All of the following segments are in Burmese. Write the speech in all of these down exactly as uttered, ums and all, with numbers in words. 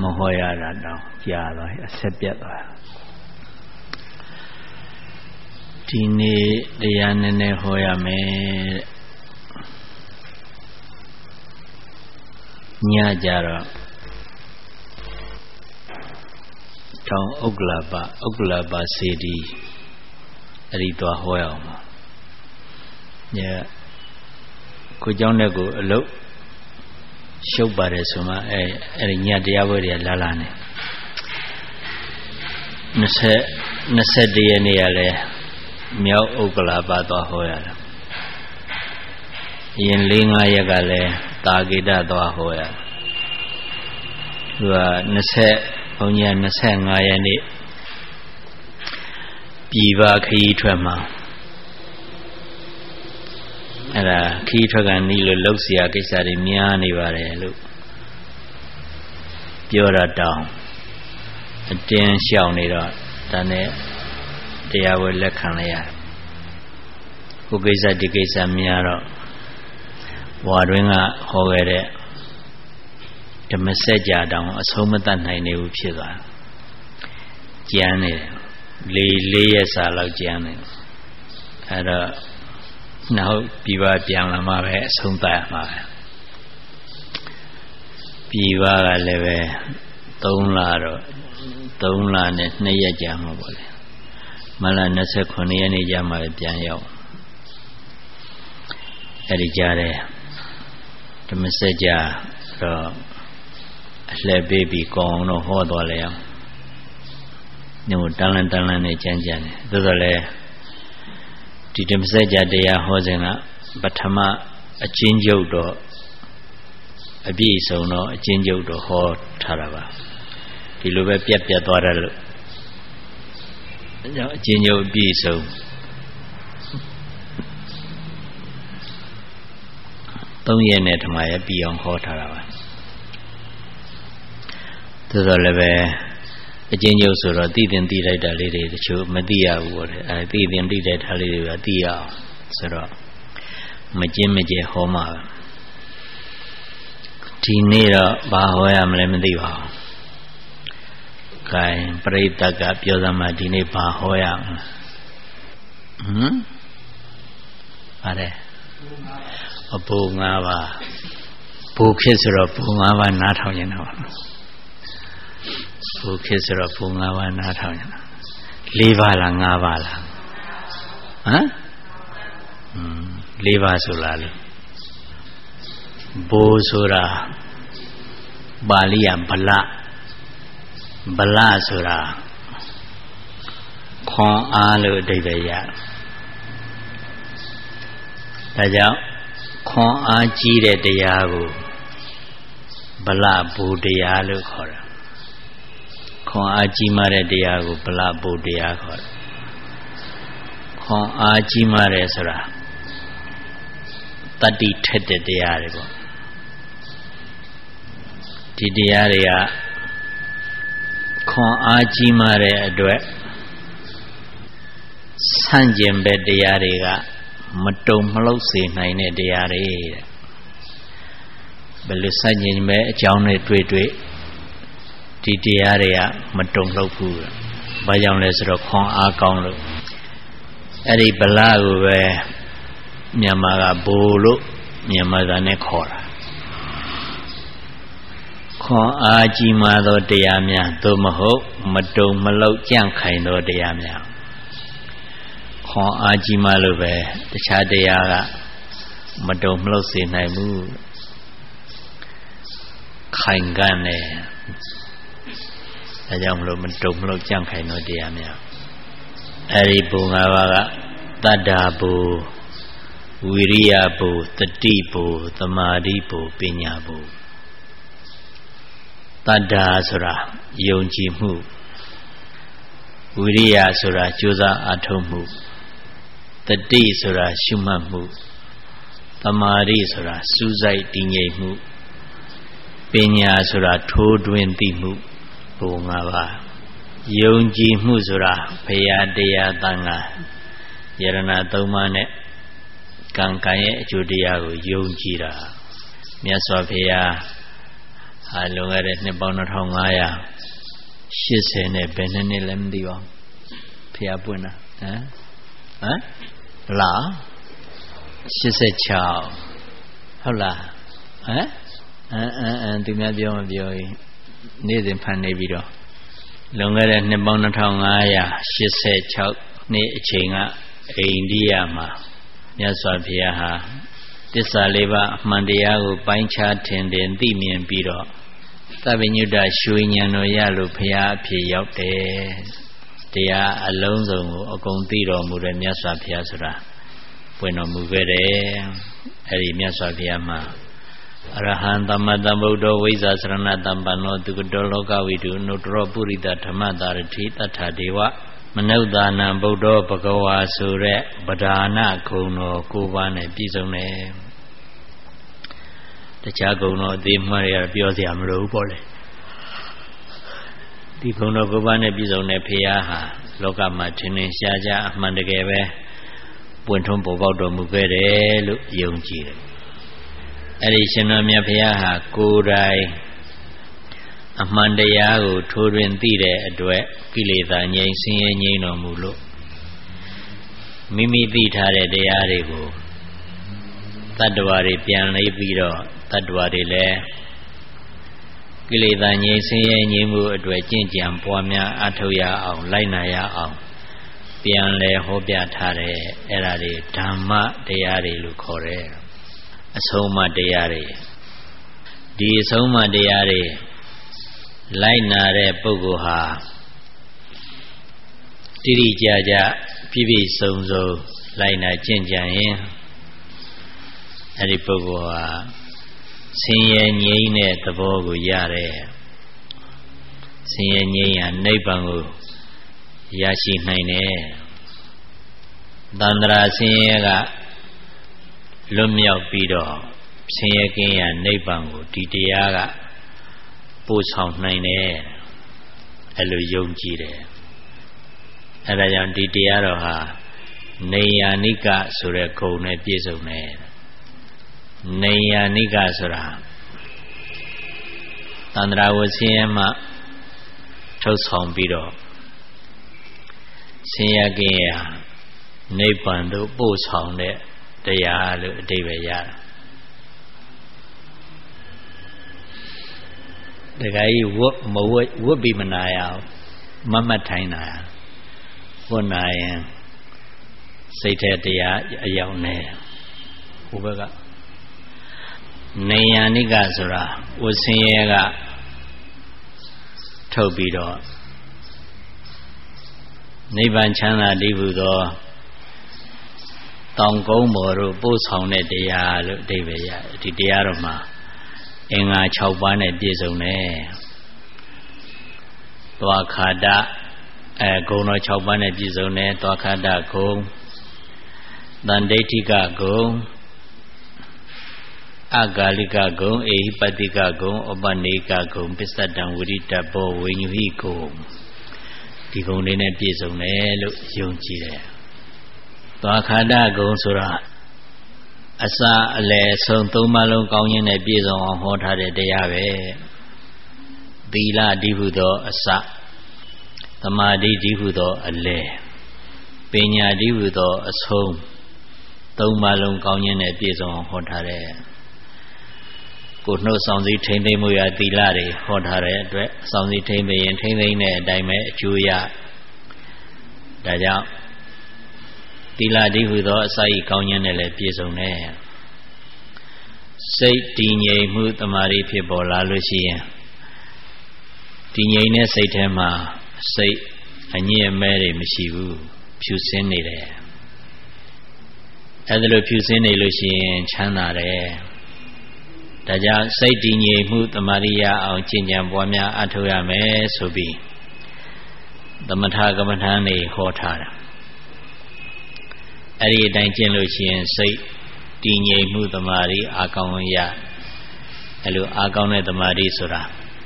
မဟောရတာတော့ကြာသွားအဆက်ပြတ်သွားဒီနေ့တရားနည်းနည်းဟောရမယ်ညကြတော့တောင်ဥက္ကလပဥက္ကလပစေတီအဲ့ဒီသွားဟောရအောင်ညကိုเจ้าနဲ့ကိုအလုပ်ရှုပ်ပါတယ်ဆိုမှအဲအဲ့ဒီညတရားပွဲတွေလာလာနေ20 21ရက်နေ့ရလဲမြောက်ဥက္ကလာပသွားဟောရတာရင်၄၅ရက်ကလည်းတာဂိတသွားဟောရသူက20ဘုံကြီး25ရက်နေ့ပြည်ပခရီးထွက်မှာအဲ့ဒါခရီးထွက်ကန်နီးလို့လှုပ်เสียကိစ္စတွေများနေပါတယ်လို့ပြောတာတောင်းအတင်းလျှောက်နေတော့ဒါနဲ့တရားဝဲလက်ခံလိုက်ရတယ်ကိုကိစ္စဒီကိစ္စများတော့ဘွာတွင်ကဟောခဲ့တဲ့ဓမ္မစကြာတောင်အဆုံးမတတ်နိုင်နေဘူးဖြစ်သွားကျမ်းနေတယ်လေးလေးရက်စာလောက်ကျမ်းနေအဲ့တော့နောက်ပြည်ပပြန်လာမှပဲအဆုံးသတ်ရမှာပဲပြည်ပကလည်းပဲသုံးလတော့သုံးလနဲ့နှစ်ရက်ကြာမှာပေါ့လေမလ29ရက်နေ့ကြာမှပဲပြန်ရောက်အဲ့ဒီကြားတယ်ဓမ္မစကြာတော့အလှည့်ပေးပြီးကောင်းအောင်တော့ဟောသွားလေအောင်ညို့တန်းလန်းတန်းလန်းနဲ့ကြမ်းကြမ်းတယ်သို့တော်လည်းဒီဓမ္မစကြာတရားဟောစဉ်ကပထမအချင်းကျုပ်တော့အပြည့်စုံတော့အချင်းကျုပ်တော့ဟောထားတာပါဒီလိုပဲပြက်ပြက်သွားတယ်လို့အဲကြောင့်အချင်းကျုပ်အပြည့်စုံသုံးရက်နဲ့ဓမ္မရပြီးအောင်ဟောထားတာပါသို့တော်လည်းပဲအချင်းကျုပ်ဆိုတော့သိတင်သိလိုက်တာလေးတွေတချို့မသိရဘူးပေါ့လေအဲသိတင်သိတဲ့ထားလေးတွေကသိရအောင်ဆိုတော့မကျင်းမကျဲဟောမှာဒီနေ့တော့ဘာဟောရမလဲမသိပါဘူး။ခိုင်ပရိသတ်ကပြောသမှာဒီနေ့ဘာဟောရမလဲဟမ်ပါတယ်အပူ၅ပါးဘူခေတ်ဆိုတော့ဘူ၅ပါးနားထောင်ရင်တော့ဘူခေတ်ဆိုတော့ဘူ၅ပါးနားထောင်ရင်၄ပါးလား၅ပါးလားဟမ်อืม၄ပါးဆိုလားလေဘူဆိုတာပါဠိယဗလဗလဆိုတာခွန်အားလို့အဓိပ္ပာယ်ရဒါကြောင့်ခွန်အားကြီးတဲ့တရားကိုဗလဘူတရားလို့ခေါ်တာခွန်အားကြီးမားတဲ့တရားကိုဗလဘူတရားခေါ်တယ်ခွန်အားကြီးမားတယ်ဆိုတာတတ္တိထက်တဲ့တရားတွေပေါ့ဒီတရားတွေကခွန်အားကြီးမားတဲ့အတွက်ဆန့်ကျင်ဘက်တရားတွေကမတုံမလှုပ်စေနိုင်တဲ့တရားတွေတဲ့ဘယ်လိုဆန့်ကျင်မဲ့အကြောင်းနဲ့တွေ့တွေ့ဒီတရားတွေကမတုံလှုပ်ဘူးဘာကြောင့်လဲဆိုတော့ခွန်အားကောင်းလို့အဲ့ဒီဗလာကိုပဲမြန်မာကဘိုလ်လို့မြန်မာကနဲ့ခေါ်တာခွန်အားကြီးမားသောတရားများသို့မဟုတ်မတုံမလှုပ်ကြန့်ခိုင်သောတရားများခွန်အားကြီးမားလို့ပဲတခြားတရားကမတုံမလှုပ်စေနိုင်ဘူးခိုင်ကန်တယ်ဒါကြောင့်မလို့မတုံမလှုပ်ကြန့်ခိုင်သောတရားများအဲ့ဒီဘုံ၅ပါးကတတ္တာဘုဝိရိယဘုတတိဘုသမာဓိဘုပညာဘုတတ္တာဆိုတာယုံကြည်မှုဝိရိယဆိုတာကြိုးစားအားထုတ်မှုတတိဆိုတာရှုမှတ်မှုသမာဓိဆိုတာစူးစိုက်တည်ငြိမ်မှုပညာဆိုတာထိုးတွင်းသိမှုဘုံ၅ပါးယုံကြည်မှုဆိုတာဘုရားတရားသံဃာယရဏသုံးပါးနဲ့ကံကံရဲ့အကျိုးတရားကိုယုံကြည်တာမြတ်စွာဘုရားဟာလွန်ခဲ့တဲ့နှစ်ပေါင်းနှစ်ငါးရာရှစ်ဆယ်နဲ့ဘယ်နှစ်နှစ်လဲမသိပါဘူးဖျားပွင့်တာဟမ်ဟမ်လားရှစ်ဆယ်ခြောက်ဟုတ်လားဟမ်အမ်အမ်အမ်သူများပြောမပြောရင်နေ့စဉ်ဖန်နေပြီးတော့လွန်ခဲ့တဲ့နှစ်ပေါင်းနှစ်ငါးရာရှစ်ဆယ်ခြောက်နှစ်အချိန်ကအိန္ဒိယမှာမြတ်စွာဘုရားဟာသစ္စာလေးပါးအမှန်တရားကိုပိုင်းခြားထင်ထင်သိမြင်ပြီးတော့သဗ္ဗညုတရွှေဉာဏ်တော်ရလို့ဘုရားအဖြစ်ရောက်တယ်တရားအလုံးစုံကိုအကုန်သိတော်မူတဲ့မြတ်စွာဘုရားဆိုတာပွင့်တော်မူခဲ့တယ်အဲ့ဒီမြတ်စွာဘုရားမှာအရဟံသမ္မာသမ္ဗုဒ္ဓဝိဇ္ဇာစရဏတံပန္နောသူကတောလောကဝိတုအနုတ္တရောပုရိသဓမ္မတာရတိတထာဒေဝမနုဿာနံဗုဒ္ဓဘဂဝါဆိုတဲ့ပဓာနဂုဏ်တော်ကိုးပါးနဲ့ပြည့်စုံတယ်တခြားဂုဏ်တော်အသေးမှတ်ရပြောစရာမလိုဘူးပေါ့လေဒီဂုဏ်တော်ကိုးပါးနဲ့ပြည့်စုံတဲ့ဘုရားဟာလောကမှာထင်ထင်ရှားရှားအမှန်တကယ်ပဲပွင့်ထွန်းပေါ်ပေါက်တော်မူခဲ့တယ်လို့ယုံကြည်တယ်အဲ့ဒီရှင်တော်မြတ်ဘုရားဟာကိုယ်တိုင်အမှန်တရားကိုထိုးတွင်သိတဲ့အတွက်ကိလေသာငြိမ်းဆင်းရဲငြိမ်းတော်မူလို့မိမိသိထားတဲ့တရားတွေကိုတတ္တဝါတွေပြန်လေးပြီးတော့တတ္တဝါတွေလည်းကိလေသာငြိမ်းဆင်းရဲငြိမ်းမှုအတွက်ကျင့်ကြံပွားများအထောက်ရအောင်လိုက်နာရအောင်ပြန်လဲဟောပြထားတယ်အဲ့ဒါတွေဓမ္မတရားတွေလို့ခေါ်တယ်အဆုံးအမတရားတွေဒီအဆုံးအမတရားတွေလိုက်နာတဲ့ပုဂ္ဂိုလ်ဟာတိတိကျကျပြည့်ပြည့်စုံစုံလိုက်နာကျင့်ကြံရင်အဲ့ဒီပုဂ္ဂိုလ်ဟာဆင်းရဲငြိမ်းတဲ့သဘောကိုရတယ်ဆင်းရဲငြိမ်းရာနိဗ္ဗာန်ကိုရရှိနိုင်တယ်သန္တရာဆင်းရဲကလွတ်မြောက်ပြီးတော့ဆင်းရဲကင်းရာနိဗ္ဗာန်ကိုဒီတရားကပို့ဆောင်နိုင်တယ်အဲ့လိုယုံကြည်တယ်အဲ့ဒါကြောင့်ဒီတရားတော်ဟာနေယာနိကဆိုတဲ့ဂုဏ်နဲ့ပြည့်စုံတယ်နေယာနိကဆိုတာသန္တရာဝဆင်းရဲမှထုတ်ဆောင်ပြီးတော့ဆင်းရဲကင်းရာနိဗ္ဗာန်သို့ပို့ဆောင်တဲ့တရားလို့အဓိပ္ပာယ်ရတယ်တခါကြီးဝတ်မဝတ်ဝတ်ပြီးမနာရအောင်မမတ်ထိုင်တာဝတ်နာရင်စိတ်ထဲတရားအယောင်နေဟိုဘက်ကနေယာနိကဆိုတာဝဆင်းရဲကထုတ်ပြီးတော့နိဗ္ဗာန်ချမ်းသာတည်းဟူသောတောင်ကုန်းပေါ်တို့ပို့ဆောင်တဲ့တရားလို့အဓိပ္ပာယ်ရဒီတရားတော်မှာအင်္ဂါ၆ပါးနဲ့ပြည့်စုံတယ်သွားခါဒအဲဂုဏ်တော်၆ပါးနဲ့ပြည့်စုံတယ်သွားခါဒဂုဏ်တန်ဒိဋ္ဌိကဂုဏ်အဂါလိကဂုဏ်အေဟိပတိကဂုဏ်ဥပနိကဂုဏ်ပစ္စတံဝိရိတဘောဝိညုဟိဂုဏ်ဒီဂုဏ်လေးနဲ့ပြည့်စုံတယ်လို့ယုံကြည်တယ်သွားခါဒဂုဏ်ဆိုတာအစအလယ်ဆုံးသုံးပါးလုံးကောင်းခြင်းနဲ့ပြည့်စုံအောင်ဟောထားတဲ့တရားပဲသီလတည်းဟုသောအစသမာဓိတည်းဟုသောအလယ်ပညာတည်းဟုသောအဆုံးသုံးပါးလုံးကောင်းခြင်းနဲ့ပြည့်စုံအောင်ဟောထားတဲ့ကိုနှုတ်ဆောင်စည်းထိမ့်သိမ့်မှုရသီလတွေဟောထားတဲ့အတွက်ဆောင်စည်းထိမ့်သိရင်ထိမ့်သိမ့်တဲ့အတိုင်းပဲအကျိုးရဒါကြောင့်သီလတည်းဟူသောအစာဤကောင်းခြင်းနဲ့လည်းပြည့်စုံတယ်စိတ်တည်ငြိမ်မှုတမာရီဖြစ်ပေါ်လာလို့ရှိရင်တည်ငြိမ်တဲ့စိတ်ထဲမှာစိတ်အညစ်အမဲတွေမရှိဘူးဖြူစင်းနေတယ်အဲဒါလိုဖြူစင်းနေလို့ရှိရင်ချမ်းသာတယ်ဒါကြောင့်စိတ်တည်ငြိမ်မှုတမာရီရအောင်ကျင့်ကြံပွားများအထောက်ရမယ်ဆိုပြီးသမထကမ္မထာနေဟောထားတာအဲ့ဒီအတိုင်းကျင့်လို့ရှိရင်စိတ်တည်ငြိမ်မှုတမာရီအာကောင်းရအဲ့လိုအာကောင်းတဲ့တမာရီဆိုတာ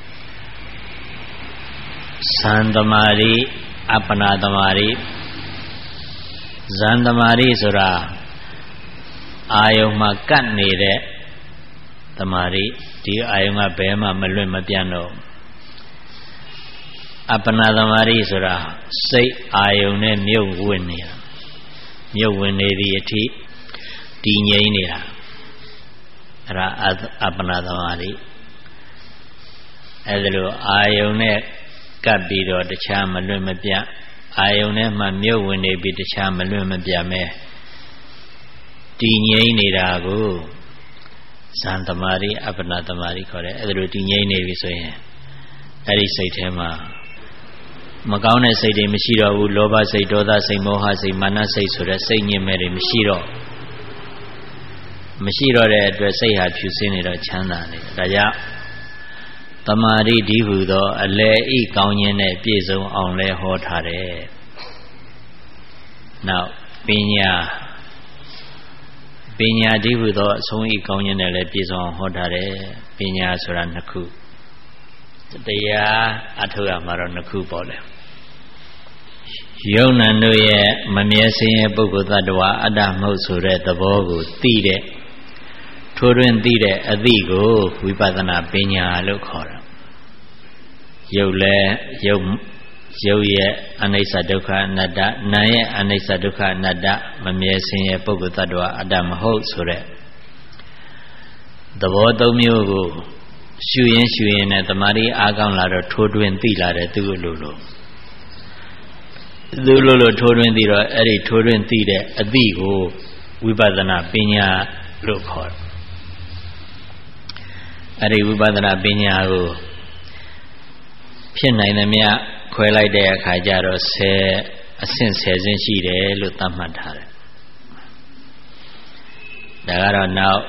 ဇန်တမာရီအပ္ပနာတမာရီဇန်တမာရီဆိုတာအာယုံမှာကတ်နေတဲ့တမာရီဒီအာယုံကဘယ်မှမလွတ်မပြတ်တော့အပ္ပနာတမာရီဆိုတာစိတ်အာယုံနဲ့မြုပ်ဝင်နေတာမြုပ်ဝင်နေသည့်အထိတည်ငြိမ်နေတာအဲ့ဒါအပ္ပနာတမာရီအဲ့ဒါလိုအာယုံနဲ့ကပ်ပြီးတော့တခြားမလွတ်မပြတ်အာယုံနဲ့မှမြုပ်ဝင်နေပြီးတခြားမလွတ်မပြတ်မဲတည်ငြိမ်နေတာကိုဇန်တမာရီအပ္ပနာတမာရီခေါ်တယ်အဲ့ဒါလိုတည်ငြိမ်နေပြီဆိုရင်အဲ့ဒီစိတ်ထဲမှာမကောင်းတဲ့စိတ်တွေမရှိတော့ဘူးလောဘစိတ်ဒေါသစိတ်မောဟစိတ်မာနစိတ်ဆိုတဲ့စိတ်ညစ်မဲ့တွေမရှိတော့မရှိတော့တဲ့အတွက်စိတ်ဟာဖြူစင်းနေတော့ချမ်းသာနေတယ်ဒါကြောင့်တမာရီဒီဟုသောအလယ်ဤကောင်းခြင်းနဲ့ပြည့်စုံအောင်လဲဟောထားတယ်နောက်ပညာပညာဒီဟုသောအဆုံးဤကောင်းခြင်းနဲ့လည်းပြည့်စုံအောင်ဟောထားတယ်ပညာဆိုတာနှစ်ခုတရားအထောက်အမှာတော့နှစ်ခုပေါ့လေယုံနာတို့ရဲ့မမြဲစင်းရဲ့ပုဂ္ဂိုလ်သတ္တဝါအတ္တမဟုတ်ဆိုတဲ့သဘောကိုသိတဲ့ထိုးတွင်သိတဲ့အသိကိုဝိပဿနာပညာလို့ခေါ်တာယုတ်လဲယုတ်ယုတ်ရဲ့အနိစ္စဒုက္ခအနတ္တနာရဲ့အနိစ္စဒုက္ခအနတ္တမမြဲစင်းရဲ့ပုဂ္ဂိုလ်သတ္တဝါအတ္တမဟုတ်ဆိုတဲ့သဘောသုံးမျိုးကိုရှုရင်ရှုရင်နဲ့တမာရီအားကောင်းလာတော့ထိုးတွင်သိလာတယ်သူ့လိုလိုသူ့လိုလိုထိုးတွင်သိတော့အဲ့ဒီထိုးတွင်သိတဲ့အသိကိုဝိပဿနာပညာလို့ခေါ်တယ်အဲ့ဒီဝိပဿနာပညာကိုဖြစ်နိုင်သမျှခွဲလိုက်တဲ့အခါကျတော့ဆယ်အဆင့်ဆယ်ဆင့်ရှိတယ်လို့သတ်မှတ်ထားတယ်ဒါကတော့နောက်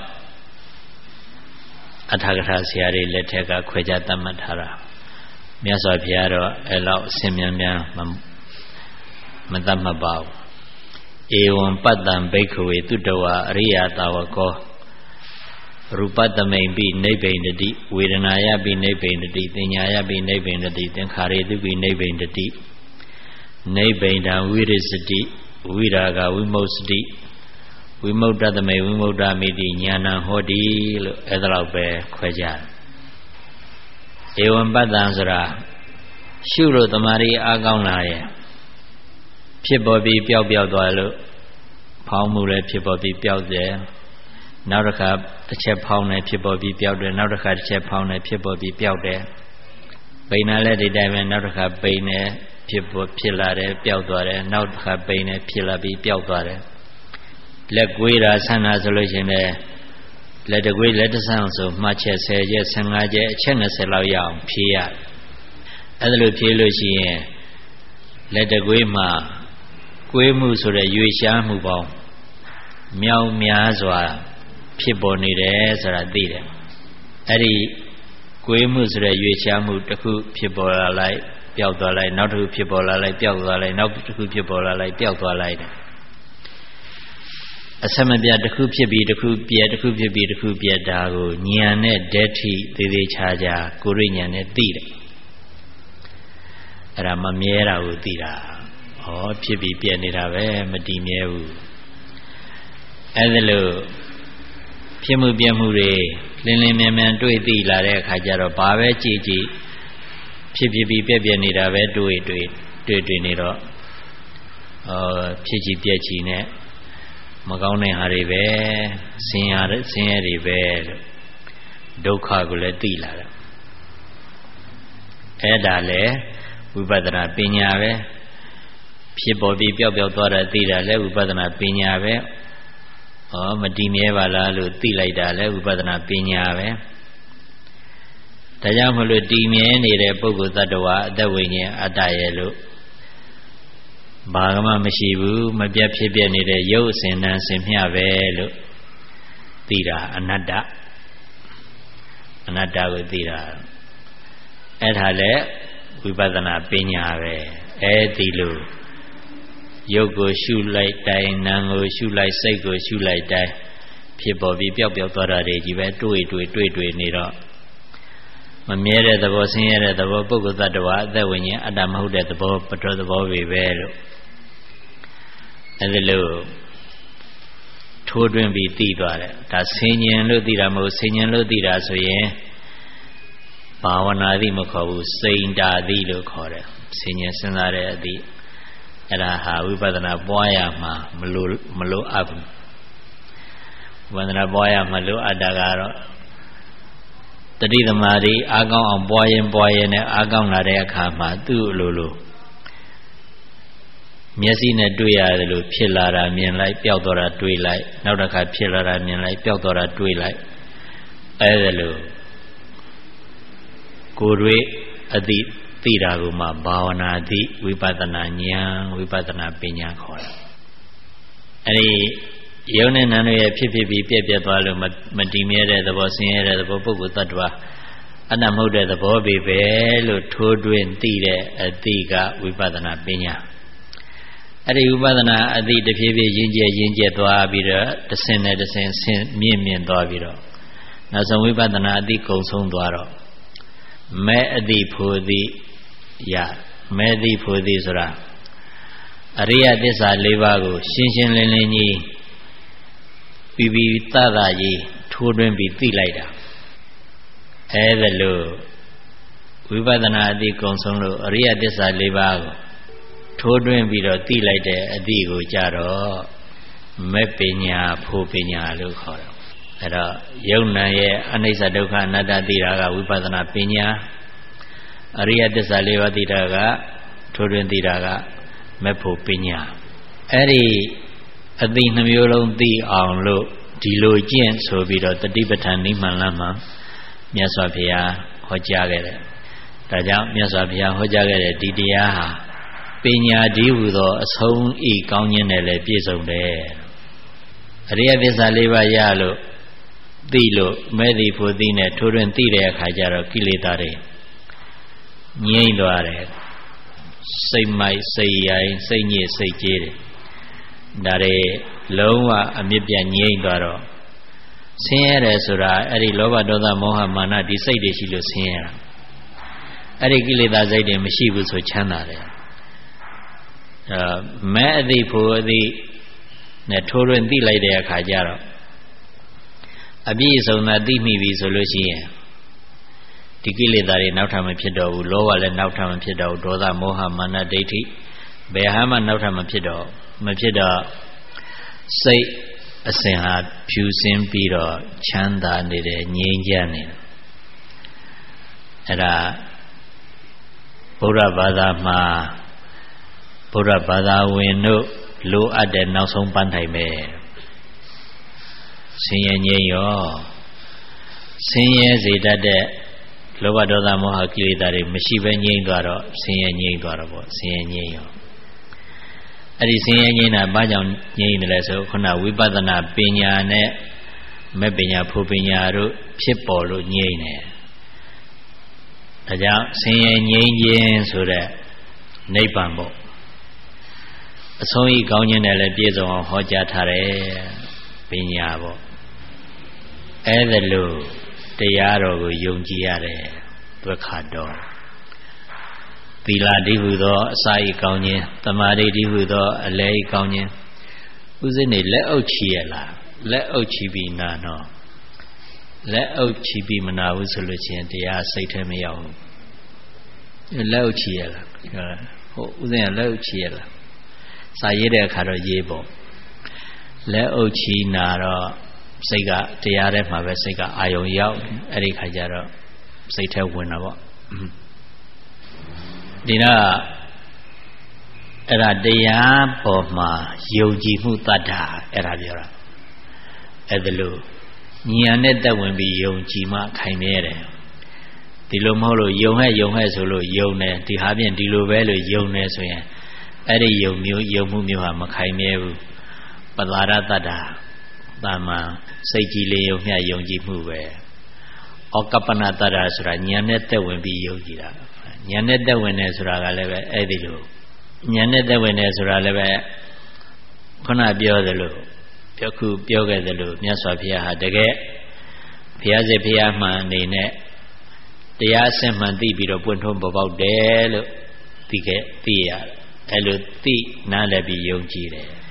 အထာဂထဆရာတွေလက်ထက်ကခွဲခြားသတ်မှတ်ထားတာမြတ်စွာဘုရားတော့အဲ့လောက်အဆင့်များများမသတ်မှတ်ပါဘူးဧဝံပတ္တံဘိက္ခဝေတုတဝါအရိယသာဝကောရူပတမိန်ပိနိဗ္ဗိန္ဒတိဝေဒနာယပိနိဗ္ဗိန္ဒတိသင်ညာယပိနိဗ္ဗိန္ဒတိသင်္ခါရေတုပိနိဗ္ဗိန္ဒတိနိဗ္ဗိန္ဒံဝိရိစတိဝိရာဂဝိမု ස්ස တိဝိမု ddha သမိန်ဝိမု ddha မိတိညာဏဟောတိလို့အဲ့ဒါတော့ပဲခွဲကြတယ်ဧဝံပတ္တံဆိုတာရှုလို့တမာရီအားကောင်းလာရဲ့ဖြစ်ပေါ်ပြီးပျောက်ပျောက်သွားလို့ဖောင်းမှုလည်းဖြစ်ပေါ်ပြီးပျောက်တယ်နောက်တစ်ခါတစ်ချက်ဖောင်းတယ်ဖြစ်ပေါ်ပြီးပျောက်တယ်နောက်တစ်ခါတစ်ချက်ဖောင်းတယ်ဖြစ်ပေါ်ပြီးပျောက်တယ်ပိန်လာလည်းဒီတိုင်းပဲနောက်တစ်ခါပိန်တယ်ဖြစ်ပေါ်ဖြစ်လာတယ်ပျောက်သွားတယ်နောက်တစ်ခါပိန်တယ်ဖြစ်လာပြီးပျောက်သွားတယ်လက်ကွေးတာဆန်းတာဆိုလို့ရှိရင်လည်းလက်တကွေးလက်တဆန်းဆိုမှတ်ချက်ဆယ်ချက်ဆယ်ငါးချက်အချက်နှစ်ဆယ်လောက်ရအောင်ဖြေရအဲ့ဒါလိုဖြေလို့ရှိရင်လက်တကွေးမှာကွေးမှုဆိုတဲ့ရွေရှားမှုပေါင်းမြောက်များစွာဖြစ်ပေါ်နေတယ်ဆိုတာသိတယ်အဲ့ဒီကွေးမှုဆိုတဲ့ရွေရှားမှုတစ်ခုဖြစ်ပေါ်လာလိုက်ပျောက်သွားလိုက်နောက်တစ်ခုဖြစ်ပေါ်လာလိုက်ပျောက်သွားလိုက်နောက်တစ်ခုဖြစ်ပေါ်လာလိုက်ပျောက်သွားလိုက်တယ်အစမပြတစ်ခုဖြစ်ပြီးတစ်ခုပြဲတစ်ခုဖြစ်ပြီးတစ်ခုပြဲဒါကိုဉာဏ်နဲ့ဓာတ်ထိသေးသေးချာချာကိုရိဉာဏ်နဲ့သိတယ်အဲ့ဒါမမြဲတာကိုသိတာဟောဖြစ်ပြီးပြဲနေတာပဲမတည်မြဲဘူးအဲ့ဒါလို့ဖြစ်မှုပြဲမှုတွေလင်းလင်းမြန်မြန်တွေ့သိလာတဲ့အခါကျတော့ဘာပဲကြည်ကြည်ဖြစ်ဖြစ်ပြီးပြက်ပြက်နေတာပဲတွေ့တွေ့တွေ့တွေ့နေတော့အော်ဖြစ်ကြည်ပြက်ကြည်နဲ့မကောင်းတဲ့ဟာတွေပဲဆင်းရဲဆင်းရဲတွေပဲလို့ဒုက္ခကိုလည်းသိလာတယ်အဲ့ဒါလေဝိပဿနာပညာပဲဖြစ်ပေါ်ပြီးပျောက်ပျောက်သွားတာသိတာလဲဝိပဿနာပညာပဲဩမတည်မြဲပါလားလို့သိလိုက်တာလဲဝိပဿနာပညာပဲဒါကြောင့်မလို့တည်မြဲနေတဲ့ပုဂ္ဂိုလ်သတ္တဝါအသက်ဝိညာဉ်အတ္တရဲ့လို့ဘာမှမရှိဘူးမပြတ်ဖြစ်ပြနေတဲ့ရုပ်အစဉ်တန်းစင်မျှပဲလို့သိတာအနတ္တအနတ္တကိုသိတာအဲ့ဒါလဲဝိပဿနာပညာပဲအဲ့ဒီလိုရုပ်ကိုရှုလိုက်တိုင်းနာမ်ကိုရှုလိုက်စိတ်ကိုရှုလိုက်တိုင်းဖြစ်ပေါ်ပြီးပျောက်ပျောက်သွားတာတွေကြီးပဲတွေ့တွေ့တွေ့တွေ့နေတော့မမြဲတဲ့သဘောဆင်းရဲတဲ့သဘောပုဂ္ဂိုလ်သတ္တဝါအသက်ဝိညာဉ်အတ္တမဟုတ်တဲ့သဘောပထသဘောပဲပဲလို့အဲဒီလိုထိုးတွင်းပြီးသိသွားတယ်ဒါဆင်ញင်လို့သိတာမဟုတ်ဆင်ញင်လို့သိတာဆိုရင်ဘာဝနာသိမခေါ်ဘူးစိန်တာသိလို့ခေါ်တယ်ဆင်ញင်စဉ်းစားတဲ့အသိအဲ့ဒါဟာဝိပဿနာပွားရမှာမလို့မလို့အပ်ဘူးဝိပဿနာပွားရမှာလို့အပ်တာကတော့တတိသမารီအားကောင်းအောင်ပွားရင်ပွားရင်နဲ့အားကောင်းလာတဲ့အခါမှာသူ့လိုလိုမျက်စိနဲ့တွေ့ရတယ်လို့ဖြစ်လာတာမြင်လိုက်ပျောက်သွားတာတွေ့လိုက်နောက်တစ်ခါဖြစ်လာတာမြင်လိုက်ပျောက်သွားတာတွေ့လိုက်အဲဒါလို့ကိုယ်တွေ့အတိသိတာကိုမှဘာဝနာသိဝိပဿနာဉာဏ်ဝိပဿနာပညာခေါ်တယ်အဲဒီယုံနဲ့နံတို့ရဲ့ဖြစ်ဖြစ်ပြီးပြက်ပြက်သွားလို့မတည်မြဲတဲ့သဘောဆင်းရဲတဲ့သဘောပုဂ္ဂိုလ်တ attva အနတ္တမဟုတ်တဲ့သဘောပဲပဲလို့ထိုးတွင်းသိတဲ့အတိကဝိပဿနာပညာအဲ့ဒီဝိပဿနာအတိတဖြည်းဖြည်းရင်းကျက်ရင်းကျက်သွားပြီးတော့တဆင့်နဲ့တဆင့်ဆင့်မြင့်မြင့်သွားပြီးတော့နောက်ဆုံးဝိပဿနာအတိကုံဆုံးသွားတော့မဲအတိဖို့တိရမဲတိဖို့တိဆိုတာအရိယသစ္စာ၄ပါးကိုရှင်းရှင်းလင်းလင်းကြီးပြီးပြီးသသကြီးထိုးတွင်းပြီးသိလိုက်တာအဲဒါလို့ဝိပဿနာအတိကုံဆုံးလို့အရိယသစ္စာ၄ပါးကိုထိုးတွင်းပြီးတော့သိလိုက်တဲ့အသည့်ကိုကြတော့မဲ့ပညာဖို့ပညာလို့ခေါ်တယ်အဲ့တော့ယုံနာရဲ့အနိစ္စဒုက္ခအနတ္တသိတာကဝိပဿနာပညာအရိယသစ္စာလေးပါးသိတာကထိုးတွင်းသိတာကမဲ့ဖို့ပညာအဲ့ဒီအသည့်နှမျိုးလုံးသိအောင်လို့ဒီလိုကျင့်ဆိုပြီးတော့တတိပဋ္ဌာန်နိမန်လမ်းမှာမြတ်စွာဘုရားဟောကြားခဲ့တယ်ဒါကြောင့်မြတ်စွာဘုရားဟောကြားခဲ့တဲ့ဒီတရားဟာပညာဒီဟုသောအဆုံးဤကောင်းခြင်းနဲ့လည်းပြည့်စုံတယ်အရိယသစ္စာလေးပါးရလို့သိလို့မဲ့သည်ဖို့သိနဲ့ထိုးတွင်သိတဲ့အခါကျတော့ကိလေသာတွေငြိမ့်သွားတယ်စိတ်မိုက်စိတ်ရိုင်းစိတ်ညစ်စိတ်ကြေးတယ်ဒါတွေလုံးဝအမြင့်ပြတ်ငြိမ့်သွားတော့ဆင်းရဲတယ်ဆိုတာအဲ့ဒီလောဘဒေါသမောဟမာနဒီစိတ်တွေရှိလို့ဆင်းရဲတာအဲ့ဒီကိလေသာစိတ်တွေမရှိဘူးဆိုချမ်းသာတယ်မဲအသိဖို့အသိနဲ့ထိုးတွင်သိလိုက်တဲ့အခါကျတော့အပြည့်စုံသာသိမိပြီဆိုလို့ရှိရင်ဒီကိလေသာတွေနောက်ထပ်မဖြစ်တော့ဘူးလောဘလည်းနောက်ထပ်မဖြစ်တော့ဘူးဒေါသမောဟမာနဒိဋ္ဌိဘယ်ဟာမှနောက်ထပ်မဖြစ်တော့မဖြစ်တော့စိတ်အစဉ်ဟာဖြူစင်းပြီးတော့ချမ်းသာနေတယ်ငြိမ်းချမ်းနေတယ်အဲ့ဒါဗုဒ္ဓဘာသာမှာဗုဒ္ဓဘာသာဝင်တို့လိုအပ်တဲ့နောက်ဆုံးပန်းတိုင်ပဲဆင်းရဲငြိမ်းရောဆင်းရဲစေတတ်တဲ့လောဘဒေါသမောဟကိလေသာတွေမရှိဘဲငြိမ်းသွားတော့ဆင်းရဲငြိမ်းသွားတော့ပေါ့ဆင်းရဲငြိမ်းရောအဲ့ဒီဆင်းရဲငြိမ်းတာဘာကြောင့်ငြိမ်းတယ်လဲဆိုခုနဝိပဿနာပညာနဲ့မဲ့ပညာဖို့ပညာတို့ဖြစ်ပေါ်လို့ငြိမ်းတယ်ဒါကြောင့်ဆင်းရဲငြိမ်းခြင်းဆိုတဲ့နိဗ္ဗာန်ပေါ့အဆုံးဤကောင်းခြင်းနဲ့လည်းပြည့်စုံအောင်ဟောကြားထားတယ်ပညာပေါ့အဲ့ဒါလို့တရားတော်ကိုယုံကြည်ရတယ်သွက်ခါတော်သီလတည်းဟူသောအစာဤကောင်းခြင်းသမာဓိတည်းဟူသောအလယ်ဤကောင်းခြင်းဥစဉ်နေလက်အုပ်ချီရလားလက်အုပ်ချီပြီးနာတော့လက်အုပ်ချီပြီးမနာဘူးဆိုလို့ရှိရင်တရားစိတ်ထဲမရောက်ဘူးလက်အုပ်ချီရလားဟုတ်ဥစဉ်ကလက်အုပ်ချီရလားစာရေးတဲ့အခါတော့ရေးပေါ့လက်အုပ်ချီနာတော့စိတ်ကတရားထဲမှာပဲစိတ်ကအာယုံရောက်အဲ့ဒီခါကျတော့စိတ်ထဲဝင်တာပေါ့ဒီတော့အဲ့ဒါတရားပေါ်မှာယုံကြည်မှုတတ်တာအဲ့ဒါပြောတာအဲ့ဒါလို့ဉာဏ်နဲ့တက်ဝင်ပြီးယုံကြည်မှခိုင်မြဲတယ်ဒီလိုမဟုတ်လို့ယုံဟဲ့ယုံဟဲ့ဆိုလို့ယုံတယ်ဒီဟာဖြင့်ဒီလိုပဲလို့ယုံတယ်ဆိုရင်အဲ့ဒီယုံမျိုးယုံမှုမျိုးဟာမခိုင်မြဲဘူးပလာရတ္တတာတာမန်စိတ်ကြည်လင်ယုံမျှယုံကြည်မှုပဲဩကပ္ပနတ္တတာဆိုတာဉာဏ်နဲ့တက်ဝင်ပြီးယုံကြည်တာဉာဏ်နဲ့တက်ဝင်တယ်ဆိုတာကလည်းပဲအဲ့ဒီလိုဉာဏ်နဲ့တက်ဝင်တယ်ဆိုတာလည်းပဲခုနပြောသလိုပြောခုပြောခဲ့သလိုမြတ်စွာဘုရားဟာတကယ်ဘုရားစစ်ဘုရားမှန်အနေနဲ့တရားအစစ်မှန်သိပြီးတော့ပွင့်ထွန်းပေါ်ပေါက်တယ်လို့သိခဲ့သိရတယ်အဲ့လိုသိနားလည်ပြီးယုံကြည်တယ်တ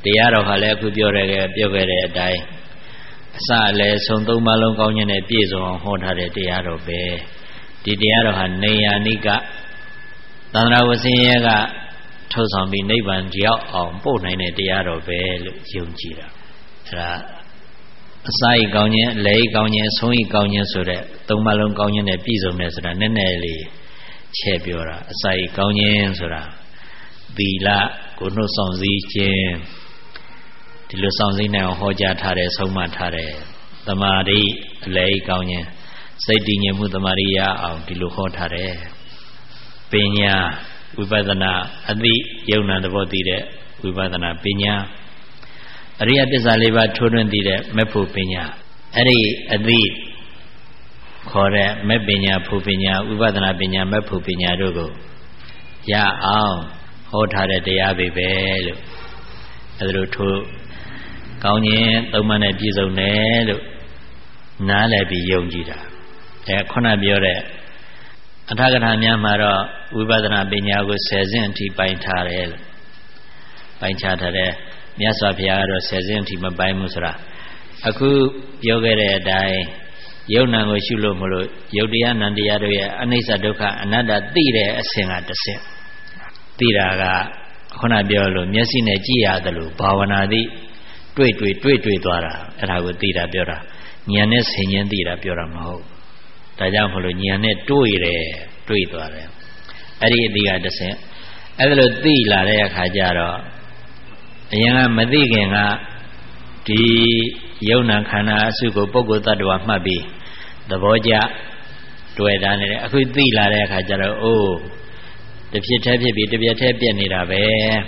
တရားတော်ဟာလည်းအခုပြောရခဲ့ပြောခဲ့တဲ့အတိုင်းအစလည်းဆုံးသုံးပါးလုံးကောင်းခြင်းနဲ့ပြည့်စုံအောင်ဟောထားတဲ့တရားတော်ပဲဒီတရားတော်ဟာနေယာနိကသန္တရာဝဆင်းရဲကထုတ်ဆောင်ပြီးနိဗ္ဗာန်ရောက်အောင်ပို့နိုင်တဲ့တရားတော်ပဲလို့ယုံကြည်တာအဲဒါအစာဤကောင်းခြင်းအလေဤကောင်းခြင်းအဆုံးဤကောင်းခြင်းဆိုတဲ့သုံးပါးလုံးကောင်းခြင်းနဲ့ပြည့်စုံတယ်ဆိုတာနည်းနည်းလေးချဲ့ပြောတာအစာဤကောင်းခြင်းဆိုတာသီလကိုနှုတ်ဆောင်စည်းခြင်းဒီလိုဆောင်စည်းနိုင်အောင်ဟောကြားထားတယ်ဆုံးမထားတယ်သမာဓိအလေဤကောင်းခြင်းစိတ်တည်ငြိမ်မှုသမာဓိရအောင်ဒီလိုဟောထားတယ်ပညာဝိပဿနာအသိယုံနာသဘောသိတဲ့ဝိပဿနာပညာအရိယသစ္စာလေးပါးထိုးထွင်းသိတဲ့မေဖို့ပညာအဲ့ဒီအသိခေါ်တဲ့မေပညာဖို့ပညာဝိပဿနာပညာမေဖို့ပညာတို့ကိုရအောင်ဟောထားတဲ့တရားပဲပဲလို့အဲ့ဒါတို့ထိုးကောင်းခြင်းသုံးပါးနဲ့ပြည့်စုံတယ်လို့နားလည်ပြီးယုံကြည်တာအဲခုနပြောတဲ့အထာကထာများမှာတော့ဝိပဿနာပညာကိုဆယ်ဆင့်အထိပိုင်းထားတယ်လို့ပိုင်းခြားထားတယ်မြတ်စွာဘုရားကတော့ဆယ်ဆင့်အထိမပိုင်းဘူးဆိုတာအခုပြောခဲ့တဲ့အတိုင်းယုံနာကိုရှုလို့မလို့ယုတ်တရားနံတရားတို့ရဲ့အနိစ္စဒုက္ခအနတ္တသိတဲ့အဆင့်ကတစ်ဆင့်သိတာကခုနပြောလို့မျက်စိနဲ့ကြည့်ရတယ်လို့ဘာဝနာသိတွေ့တွေ့တွေ့တွေ့သွားတာအဲ့ဒါကိုသိတာပြောတာဉာဏ်နဲ့ဆင်ញင်းသိတာပြောတာမဟုတ်ဒါကြောင့်မလို့ဉာဏ်နဲ့တွေ့တယ်တွေ့သွားတယ်အဲ့ဒီအတိကတစ်ဆင့်အဲ့ဒါလို့သိလာတဲ့အခါကျတော့အရင်ကမသိခင်ကဒီယုံနာခန္ဓာအစုကိုပုဂ္ဂိုလ်တ attva မှတ်ပြီးသဘောကျတွေ့တာနေတယ်အခုသိလာတဲ့အခါကျတော့အိုးတစ်ဖြစ်သေးဖြစ်ပြီးတစ်ပြက်သေးပြက်နေတာပဲ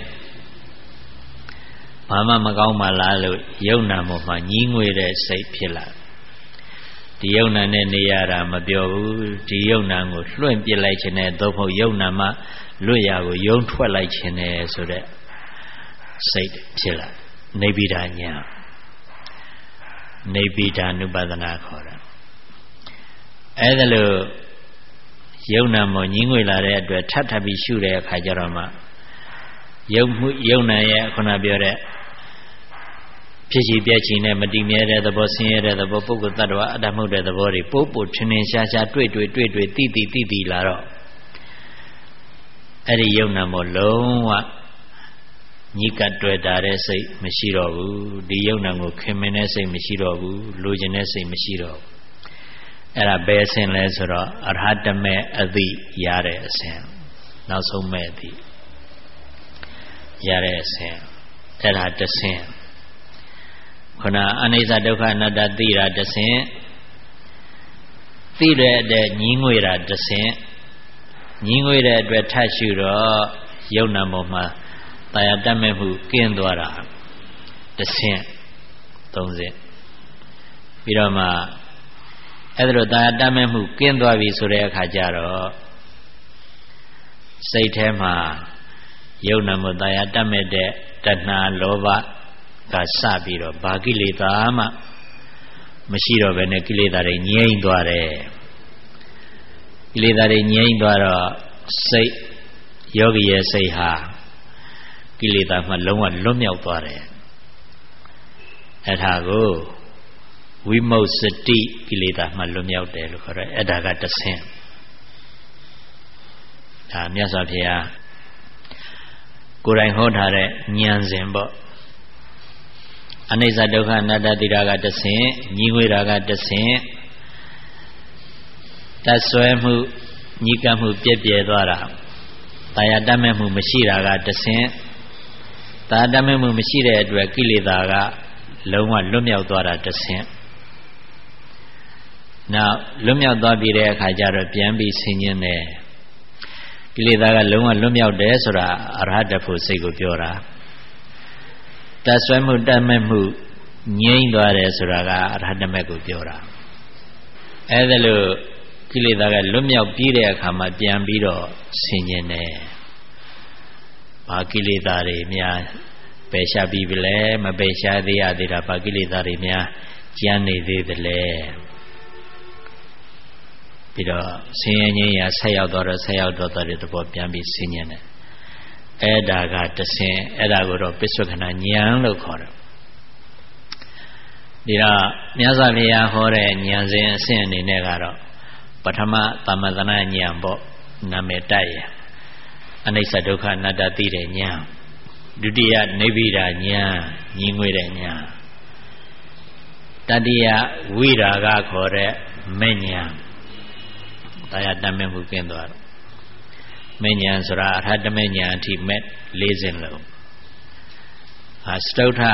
ဘာမှမကောင်းပါလားလို့ယုံနာပေါ်မှာညှိငွေတဲ့စိတ်ဖြစ်လာဒီယုံနာနဲ့နေရတာမပြောဘူးဒီယုံနာကိုလွှင့်ပစ်လိုက်ခြင်းနဲ့သို့မဟုတ်ယုံနာမှလွတ်ရာကိုယုံထွက်လိုက်ခြင်းနဲ့ဆိုတဲ့စိတ်ဖြစ်လာနိဗ္ဗိဒာညာနိဗ္ဗိဒာနုပဒနာခေါ်တာအဲ့ဒါလို့ယုံနာမောညင်းငွေလာတဲ့အတွက်ထပ်ထပ်ပြီးရှုတဲ့အခါကျတော့မှယုံမှုယုံနာရဲ့ခုနပြောတဲ့ဖြစ်ချီပြက်ချီနဲ့မတည်မြဲတဲ့သဘောဆင်းရဲတဲ့သဘောပုဂ္ဂိုလ်တ attva အတ္တမဟုတ်တဲ့သဘောတွေပို့ပို့ထင်ထင်ရှားရှားတွေ့တွေ့တွေ့တွေ့သိသိသိသိလာတော့အဲ့ဒီယုံနာမောလုံးဝညှိကပ်တွေ့တာတဲ့စိတ်မရှိတော့ဘူးဒီယုံနာကိုခင်မင်းတဲ့စိတ်မရှိတော့ဘူးလိုချင်တဲ့စိတ်မရှိတော့ဘူးအဲ့ဒါဘယ်အဆင့်လဲဆိုတော့အရဟတမေအသိရတဲ့အဆင့်နောက်ဆုံးမဲ့အသိရတဲ့အဆင့်အဲ့ဒါတစ်ဆင့်ခဏအနိစ္စဒုက္ခအနတ္တသိတာတစ်ဆင့်သိတဲ့ညင်းငွေတာတစ်ဆင့်ညင်းငွေတဲ့အတွက်ထပ်ရှုတော့ယုံနာပေါ်မှာတာယာတတ်မဲ့မှုကင်းသွားတာတစ်ဆင့်သုံးဆင့်ပြီးတော့မှအဲ့ဒါလိုတာယာတတ်မဲ့မှုကင်းသွားပြီဆိုတဲ့အခါကျတော့စိတ်ထဲမှာယုံနာမှုတာယာတတ်မဲ့တဲ့တဏှာလောဘကစပြီးတော့ဘာကိလေသာမှမရှိတော့ဘဲနဲ့ကိလေသာတွေငြိမ့်သွားတယ်ကိလေသာတွေငြိမ့်သွားတော့စိတ်ယောဂီရဲ့စိတ်ဟာကိလေသာမှလုံးဝလွတ်မြောက်သွားတယ်အဲ့ဒါကိုဝိမု စတိကိလေသာမှလွတ်မြောက်တယ်လို့ခေါ်တယ်အဲ့ဒါကတစ်ဆင့်ဒါမြတ်စွာဘုရားကိုယ်တိုင်ဟောထားတဲ့ဉာဏ်စဉ်ပေါ့အနိစ္စဒုက္ခအနတ္တတိရာကတစ်ဆင့်ညီငွေတာကတစ်ဆင့်တဆွဲမှုညီကမှုပြည့်ပြည့်သွားတာတာယာတတ်မဲ့မှုမရှိတာကတစ်ဆင့်တာယာတတ်မဲ့မှုမရှိတဲ့အတွက်ကိလေသာကလုံးဝလွတ်မြောက်သွားတာတစ်ဆင့်နောက်လွတ်မြောက်သွားပြီးတဲ့အခါကျတော့ပြန်ပြီးဆင်ញင်းတယ်ကိလေသာကလုံးဝလွတ်မြောက်တယ်ဆိုတာအရဟတဖို့စိတ်ကိုပြောတာတဆွဲမှုတတ်မဲ့မှုငြိမ့်သွားတယ်ဆိုတာကအရဟတမေကိုပြောတာအဲဒါလို့ကိလေသာကလွတ်မြောက်ပြီးတဲ့အခါမှာပြန်ပြီးတော့ဆင်ញင်တယ်ဘာကိလေသာတွေများပယ်ရှားပြီးပြီလဲမပယ်ရှားသေးရသေးတာဘာကိလေသာတွေများကျန်နေသေးသလဲပြီးတော့ဆင်းရဲခြင်းရဆက်ရောက်တော့ဆက်ရောက်တော့တဲ့သဘောပြန်ပြီးဆင်ញင်တယ်အဲ့ဒါကတဆင်အဲ့ဒါကိုတော့ပစ္စုခဏဉာဏ်လို့ခေါ်တယ်ဒီတော့မြတ်စွာဘုရားဟောတဲ့ဉာဏ်စဉ်အဆင့်အနေနဲ့ကတော့ပထမသမထနာဉာဏ်ပေါ့နာမည်တိုက်ရအနိစ္စဒုက္ခအနတ္တသိတဲ့ဉာဏ်ဒုတိယနိဗ္ဗိဒာဉာဏ်ညီငွေတဲ့ဉာဏ်တတိယဝိရာဂခေါ်တဲ့မဲ့ဉာဏ်တရားတတ်မဲ့မှုကျင်းသွားတော့မဲ့ဉာဏ်ဆိုတာအရဟတမဲ့ဉာဏ်အထိမဲ့လေးစင်လုံးအာစတုထ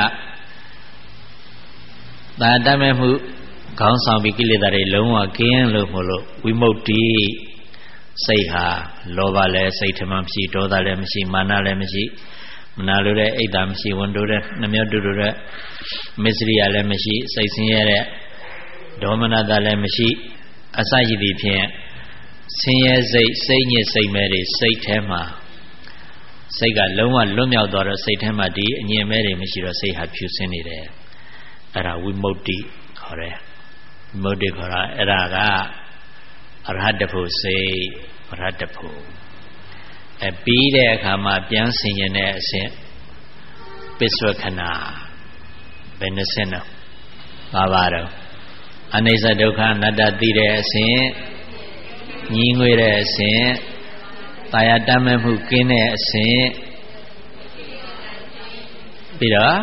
သာတတ်မဲ့မှုခေါင်းဆောင်ပြီးကိလေသာတွေလုံးဝကင်းလို့မလို့ဝိမု ക്തി စိတ်ဟာလောဘလည်းစိတ်ထမှမရှိဒေါသလည်းမရှိမာနလည်းမရှိမနာလိုတဲ့အိတ်တာမရှိဝန်တိုတဲ့နှမျောတူတူတဲ့မစ္စရိယလည်းမရှိစိတ်ဆင်းရဲတဲ့ဒေါမနတလည်းမရှိအစရှိသည့်ဖြင့်ဆင်းရဲစိတ်စိတ်ညစ်စိတ်မဲတွေစိတ်ထဲမှာစိတ်ကလုံးဝလွတ်မြောက်သွားတော့စိတ်ထဲမှာဒီအငြင်းမဲတွေမရှိတော့စိတ်ဟာဖြူစင်းနေတယ်အဲ့ဒါဝိမု ക്തി ခေါ်တယ်ဝိမု ക്തി ခေါ်တာအဲ့ဒါကအရဟတဖို့စိတ်အရဟတဖို့အပြီးတဲ့အခါမှာပြန်ဆင်ရင်တဲ့အဆင့်ပစ္စုခဏဘယ်နှဆင့်တော့ပါပါတော့အနိစ္စဒုက္ခအနတ္တသိတဲ့အဆင့်ညီငွေတဲ့အဆင့်တာယာတတ်မဲ့မှုကင်းတဲ့အဆင့်ပြီးတော့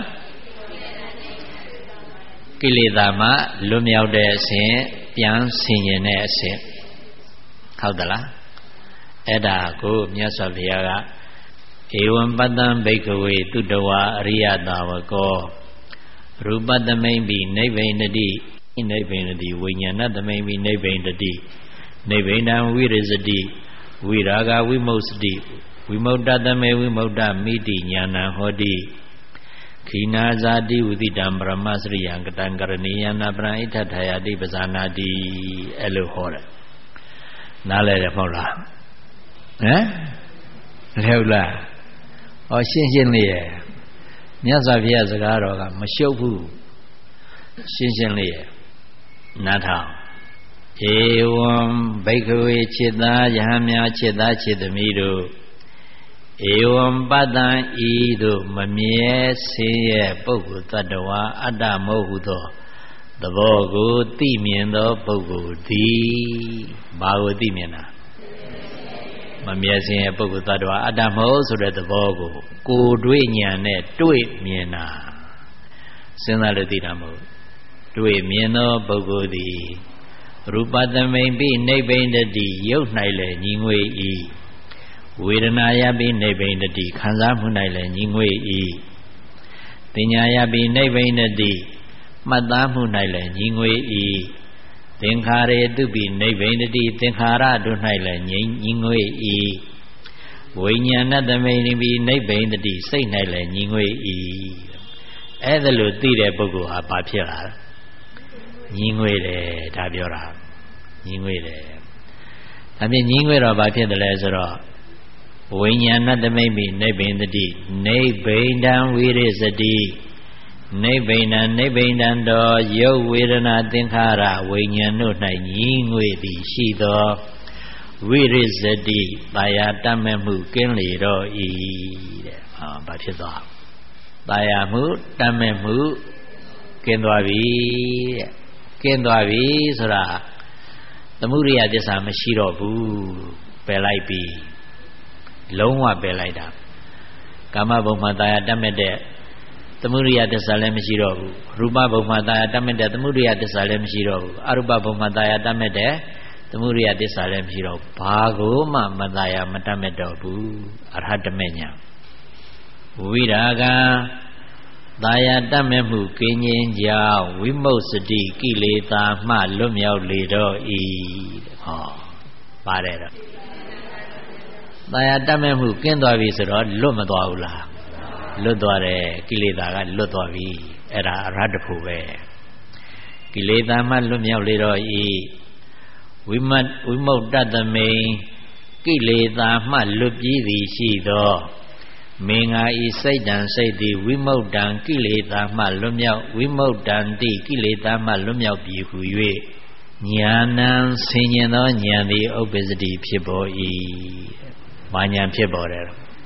ကိလေသာမှလွတ်မြောက်တဲ့အဆင့်ပြန်ဆင်ရင်တဲ့အဆင့်ဟုတ်သလားအဲ့ဒါကိုမြတ်စွာဘုရားကဧဝံပတ္တံဘိက္ခဝေတုတဝါအရိယတာဝကောရူပတမိမ့်ပိနိဗ္ဗိန္ဒတိနိဗ္ဗိန္ဒတိဝိညာဏတမိမ့်ပိနိဗ္ဗိန္ဒတိနိဗ္ဗိန္ဒံဝိရဇတိဝိရာဂဝိမု စတိဝိမု တသမေဝိမု တမိတိညာဏဟောတိခိနာဇာတိဝိတိတံပရမစရိယံကတံကရဏီယနာပရဣထထာယတိပဇာနာတိအဲ့လိုဟောတယ်နားလဲတယ်မဟုတ်လားဟမ်လဲဟုတ်လားဟောရှင်းရှင်းလေးရဲ့မြတ်စွာဘုရားစကားတော်ကမရှုပ်ဘူးရှင်းရှင်းလေးရဲ့နားထောင်ဧဝံဘိက္ခဝေจิตာယဟမြာจิตာจิตသမီးတို့ဧဝံပတ္တံဤတို့မမြဲဆင်းရဲပုဂ္ဂိုလ်တ attva အတ္တမဟုတ်ဟုသောသဘောကိုသိမြင်သောပုဂ္ဂိုလ်သည်ဘာကိုသိမြင်တာမမြဲခြင်းရဲ့ပုဂ္ဂိုလ်သတ္တဝါအတ္တမဟုတ်ဆိုတဲ့သဘောကိုကိုယ်တွေ့ဉာဏ်နဲ့တွေ့မြင်တာစဉ်းစားလို့သိတာမဟုတ်တွေ့မြင်သောပုဂ္ဂိုလ်သည်ရူပသမိမ့်ပိနိဗ္ဗိန္ဒတိရုပ်၌လည်းညီငွေ၏ဝေဒနာယပိနိဗ္ဗိန္ဒတိခံစားမှု၌လည်းညီငွေ၏ပညာယပိနိဗ္ဗိန္ဒတိမှတ်သားမှု၌လည်းညီငွေ၏သင်္ခါရေတုပိနိဗ္ဗိန္ဒတိသင်္ခါရတို့၌လည်းညီငွေ၏ဝိညာဏသမိန်ပိနိဗ္ဗိန္ဒတိစိတ်၌လည်းညီငွေ၏အဲ့ဒါလို့သိတဲ့ပုဂ္ဂိုလ်ဟာဘာဖြစ်လာလဲညီငွေတယ်ဒါပြောတာညီငွေတယ်ဒါဖြင့်ညီငွေတော့ဘာဖြစ်တယ်လဲဆိုတော့ဝိညာဏသမိန်ပိနိဗ္ဗိန္ဒတိနိဗ္ဗိန္ဒံဝိရိစတိနိဗ္ဗိန္ဒံနိဗ္ဗိန္ဒံတော်ယုတ်ဝေဒနာသင်္ခါရဝိညာဉ်တို့၌ညီငွေသည်ရှိသောဝိရိစတိတာယာတတ်မဲ့မှုကင်းလေတော့ဤတဲ့ဟောဘာဖြစ်သွားတာယာမှုတတ်မဲ့မှုကင်းသွားပြီတဲ့ကင်းသွားပြီဆိုတာသမုဒိယသစ္စာမရှိတော့ဘူးပယ်လိုက်ပြီလုံးဝပယ်လိုက်တာကာမဘုံမှာတာယာတတ်မဲ့တဲ့သမုဒိယသစ္စာလည်းမရှိတော့ဘူးရူပဘုံမှာတာယာတတ်မဲ့တဲ့သမုဒိယသစ္စာလည်းမရှိတော့ဘူးအရူပဘုံမှာတာယာတတ်မဲ့တဲ့သမုဒိယသစ္စာလည်းမရှိတော့ဘာကိုမှမတာယာမတတ်မဲ့တော့ဘူးအရဟတမေညာဝိရာဂတာယာတတ်မဲ့မှုကင်းခြင်းကြောင့်ဝိမု စတိကိလေသာမှလွတ်မြောက်လေတော့ဤဟောပါတယ်တော့တာယာတတ်မဲ့မှုကင်းသွားပြီဆိုတော့လွတ်မသွားဘူးလားလွတ်သွားတယ်ကိလေသာကလွတ်သွားပြီအဲ့ဒါအရဟတဖို့ပဲကိလေသာမှလွတ်မြောက်လေတော့ဤဝိမတ်ဝိမု တသမိန်ကိလေသာမှလွတ်ပြီးသည်ရှိသောမင်္ဂာဤစိတ်တံစိတ်သည်ဝိမု တံကိလေသာမှလွတ်မြောက်ဝိမု တံတိကိလေသာမှလွတ်မြောက်ပြီဟု၍ဉာဏံဆင်ញင်သောဉာဏ်သည်ဥပ္ပစ္စတိဖြစ်ပေါ်၏ဘာဉာဏ်ဖြစ်ပေါ်တယ်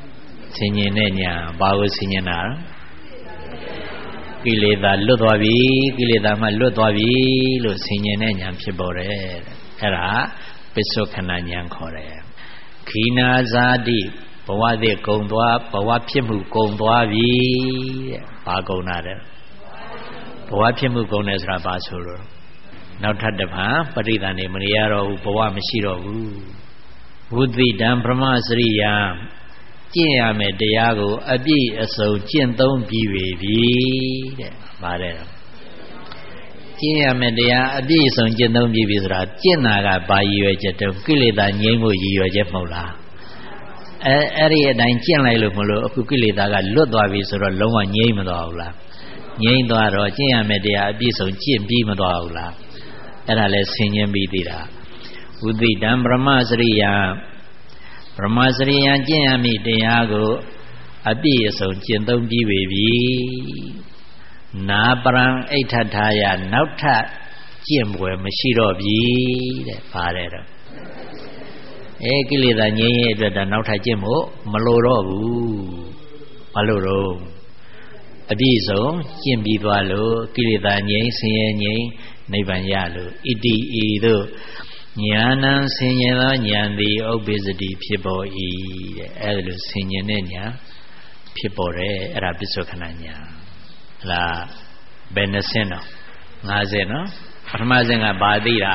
ဆင်ញင်တဲ့ညာဘာကိုဆင်ញင်တာကိလေသာလွတ်သွားပြီကိလေသာမှလွတ်သွားပြီလို့ဆင်ញင်တဲ့ညာဖြစ်ပေါ်တယ်အဲ့ဒါပစ္စုခဏညာခေါ်တယ်ခိနာဇာတိဘဝသစ်ကုံသွားဘဝဖြစ်မှုကုံသွားပြီတဲ့ဘာကုံတာတဲ့ဘဝဖြစ်မှုကုံတယ်ဆိုတာဘာဆိုလို့နောက်ထပ်တစ်ဖန်ပရိသန်နေမရတော့ဘူးဘဝမရှိတော့ဘူးဝုသိတံဗြဟ္မစရိယကျင့်ရမယ်တရားကိုအပြည့်အစုံကျင့်သုံးပြီးပြီတဲ့ပါတယ်ကျင့်ရမယ်တရားအပြည့်အစုံကျင့်သုံးပြီးပြီဆိုတာကျင့်တာကဘာရည်ရွယ်ချက်တုံးကိလေသာငြိမ်းဖို့ရည်ရွယ်ချက်မဟုတ်လားအဲအဲ့ဒီအတိုင်းကျင့်လိုက်လို့မလို့အခုကိလေသာကလွတ်သွားပြီဆိုတော့လုံးဝငြိမ်းမသွားဘူးလားငြိမ်းသွားတော့ကျင့်ရမယ်တရားအပြည့်စုံကျင့်ပြီးမသွားဘူးလားအဲ့ဒါလဲဆင်ញင်းပြီးသေးတာဝုသိတံဗြဟ္မစရိယဗြဟ္မစရိယကျင့်ရမည့်တရားကိုအပြည့်အစုံကျင့်သုံးပြီးပြီနာပရံအိဋ္ဌထာယနောက်ထပ်ကျင့်ပွဲမရှိတော့ပြီတဲ့ပါတယ်တော့အဲကိလေသာငြိမ်းရဲ့အတွက်ဒါနောက်ထပ်ကျင့်ဖို့မလိုတော့ဘူးဘာလို့တော့အပြည့်စုံကျင့်ပြီးသွားလို့ကိလေသာငြိမ်းဆင်းရဲငြိမ်းနိဗ္ဗာန်ရလို့ဣတိဤသို့ဉာဏံဆင်ញင်သောဉာဏ်သည်ဥပ္ပစ္စတိဖြစ်ပေါ်၏တဲ့အဲဒါလို့ဆင်ញင်တဲ့ဉာဏ်ဖြစ်ပေါ်တယ်အဲ့ဒါပစ္စုခဏဉာဏ်ဟလားဘယ်နှဆင့်တော့၅ဆင့်နော်ပထမဆင့်ကဘာသိတာ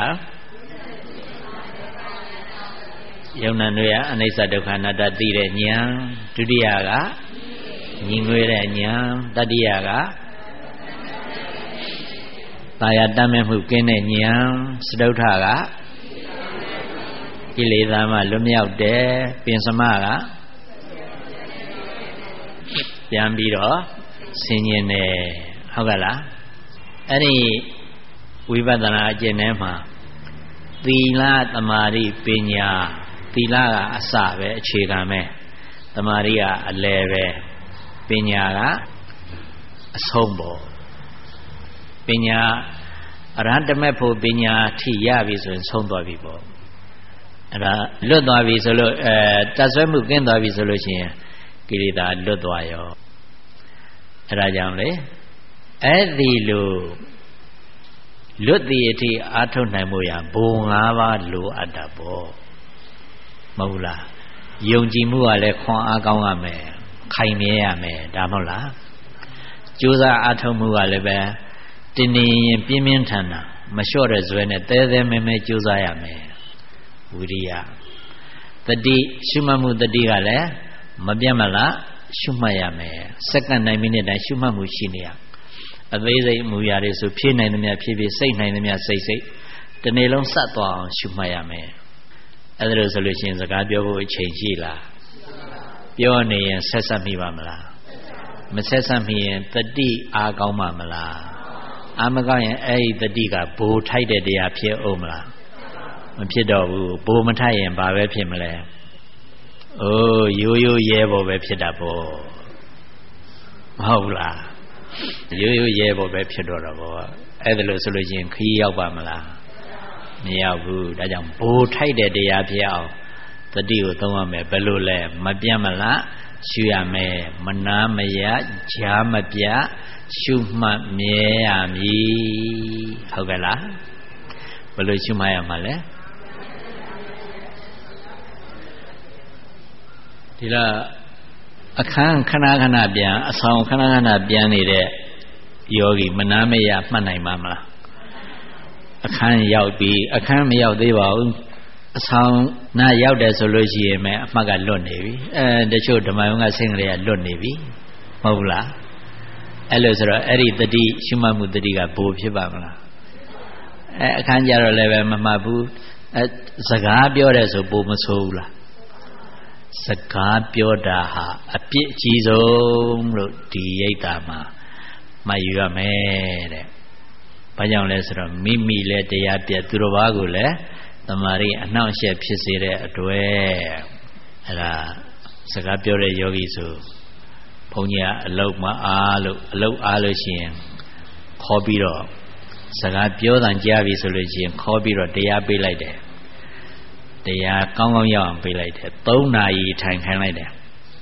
ယုံနာတွေကအနိစ္စဒုက္ခအနတ္တသိတဲ့ဉာဏ်ဒုတိယကညီငွေတဲ့ဉာဏ်တတိယကတာယာတတ်မဲ့မှုကင်းတဲ့ဉာဏ်စတုထကကိလေသာမှလွတ်မြောက်တယ်ပင်စမကပြန်ပြီးတော့ဆင်ញင်တယ်ဟုတ်ကလားအဲ့ဒီဝိပဿနာအကျင့်ထဲမှာသီလသမာဓိပညာသီလကအစပဲအခြေခံပဲသမာဓိကအလယ်ပဲပညာကအဆုံးပေါ့ပညာအရဟတမေဖို့ပညာထိရပြီဆိုရင်ဆုံးသွားပြီပေါ့အဲ့ဒါလွတ်သွားပြီဆိုလို့အဲတတ်ဆွဲမှုကင်းသွားပြီဆိုလို့ရှိရင်ကိလေသာလွတ်သွားရောအဲ့ဒါကြောင့်လေအဲ့ဒီလိုလွတ်သည်အထိအာထုတ်နိုင်မှုရဘုံ၅ပါးလိုအပ်တာပေါ့မဟုတ်လားယုံကြည်မှုကလည်းခွန်အားကောင်းရမယ်ခိုင်မြဲရမယ်ဒါမဟုတ်လားကြိုးစားအာထုတ်မှုကလည်းပဲတင်းတင်းရင်ပြင်းပြင်းထန်ထန်မလျှော့တဲ့ဇွဲနဲ့တဲတဲမဲမဲကြိုးစားရမယ်ဝိရိယတတိရှုမှတ်မှုတတိကလည်းမပြတ်မလားရှုမှတ်ရမယ်စက္ကန့်နိုင်မိနစ်တိုင်းရှုမှတ်မှုရှိနေရအသေးစိတ်အမူအရာတွေဆိုဖြည့်နိုင်သမျှဖြည့်ဖြည့်စိတ်နိုင်သမျှစိတ်စိတ်တနေ့လုံးစက်သွားအောင်ရှုမှတ်ရမယ်အဲ့ဒါလို့ဆိုလို့ရှိရင်စကားပြောဖို့အချိန်ရှိလားပြောနေရင်ဆက်ဆက်မိပါမလားမဆက်ဆက်မိရင်တတိအားကောင်းပါမလားအာမကောင်းရင်အဲ့ဒီတတိကဘိုးထိုက်တဲ့တရားဖြစ်အောင်မလားမဖြစ်တော့ဘူးဘိုးမထိုက်ရင်ဘာပဲဖြစ်မလဲအိုးရိုးရိုးရဲပေါ်ပဲဖြစ်တာပေါ့မဟုတ်လားရိုးရိုးရဲပေါ်ပဲဖြစ်တော့တာပေါ့အဲ့ဒါလို့ဆိုလို့ချင်းခီးရောက်ပါမလားမရောက်ဘူးဒါကြောင့်ဘိုးထိုက်တဲ့တရားဖြစ်အောင်တတိကိုသုံးရမယ်ဘယ်လိုလဲမပြတ်မလားရှုရမယ်မနာမရဂျာမပြတ်ရှုမှတ်မြဲရမည်ဟုတ်ကဲ့လားဘယ်လိုရှုမှတ်ရမှာလဲဒီတော့အခန်းခဏခဏပြန်အဆောင်ခဏခဏပြန်နေတဲ့ယောဂီမနာမရမှတ်နိုင်ပါမလားအခန်းရောက်ပြီးအခန်းမရောက်သေးပါဘူးအဆောင်နာရောက်တယ်ဆိုလို့ရှိရင်ပဲအမှတ်ကလွတ်နေပြီအဲတချို့ဓမ္မယုံကစိတ်ကလေးကလွတ်နေပြီမဟုတ်လားအဲ့လိုဆိုတော့အဲ့ဒီတတိရှုမှတ်မှုတတိကဘိုးဖြစ်ပါမလားအဲအခန်းကြတော့လည်းပဲမမှတ်ဘူးအဲစကားပြောတယ်ဆိုဘိုးမဆိုးဘူးလားစကားပြောတာဟာအပြစ်အကြီးဆုံးလို့ဒီရိတ်တာမှာမှတ်ယူရမယ်တဲ့ဘာကြောင့်လဲဆိုတော့မိမိလည်းတရားပြတ်သူတော်ဘာကိုလည်းတမာရီအနှောင့်အယှက်ဖြစ်စေတဲ့အတွက်အဲ့ဒါစကားပြောတဲ့ယောဂီဆိုဘုန်းကြီးကအလုတ်မအားလို့အလုတ်အားလို့ရှိရင်ခေါ်ပြီးတော့စကားပြောတန်ကြားပြီဆိုလို့ရှိရင်ခေါ်ပြီးတော့တရားပေးလိုက်တယ်တရားကောင်းကောင်းရအောင်ပေးလိုက်တယ်သုံးနာရီထိုင်ခိုင်းလိုက်တယ်တ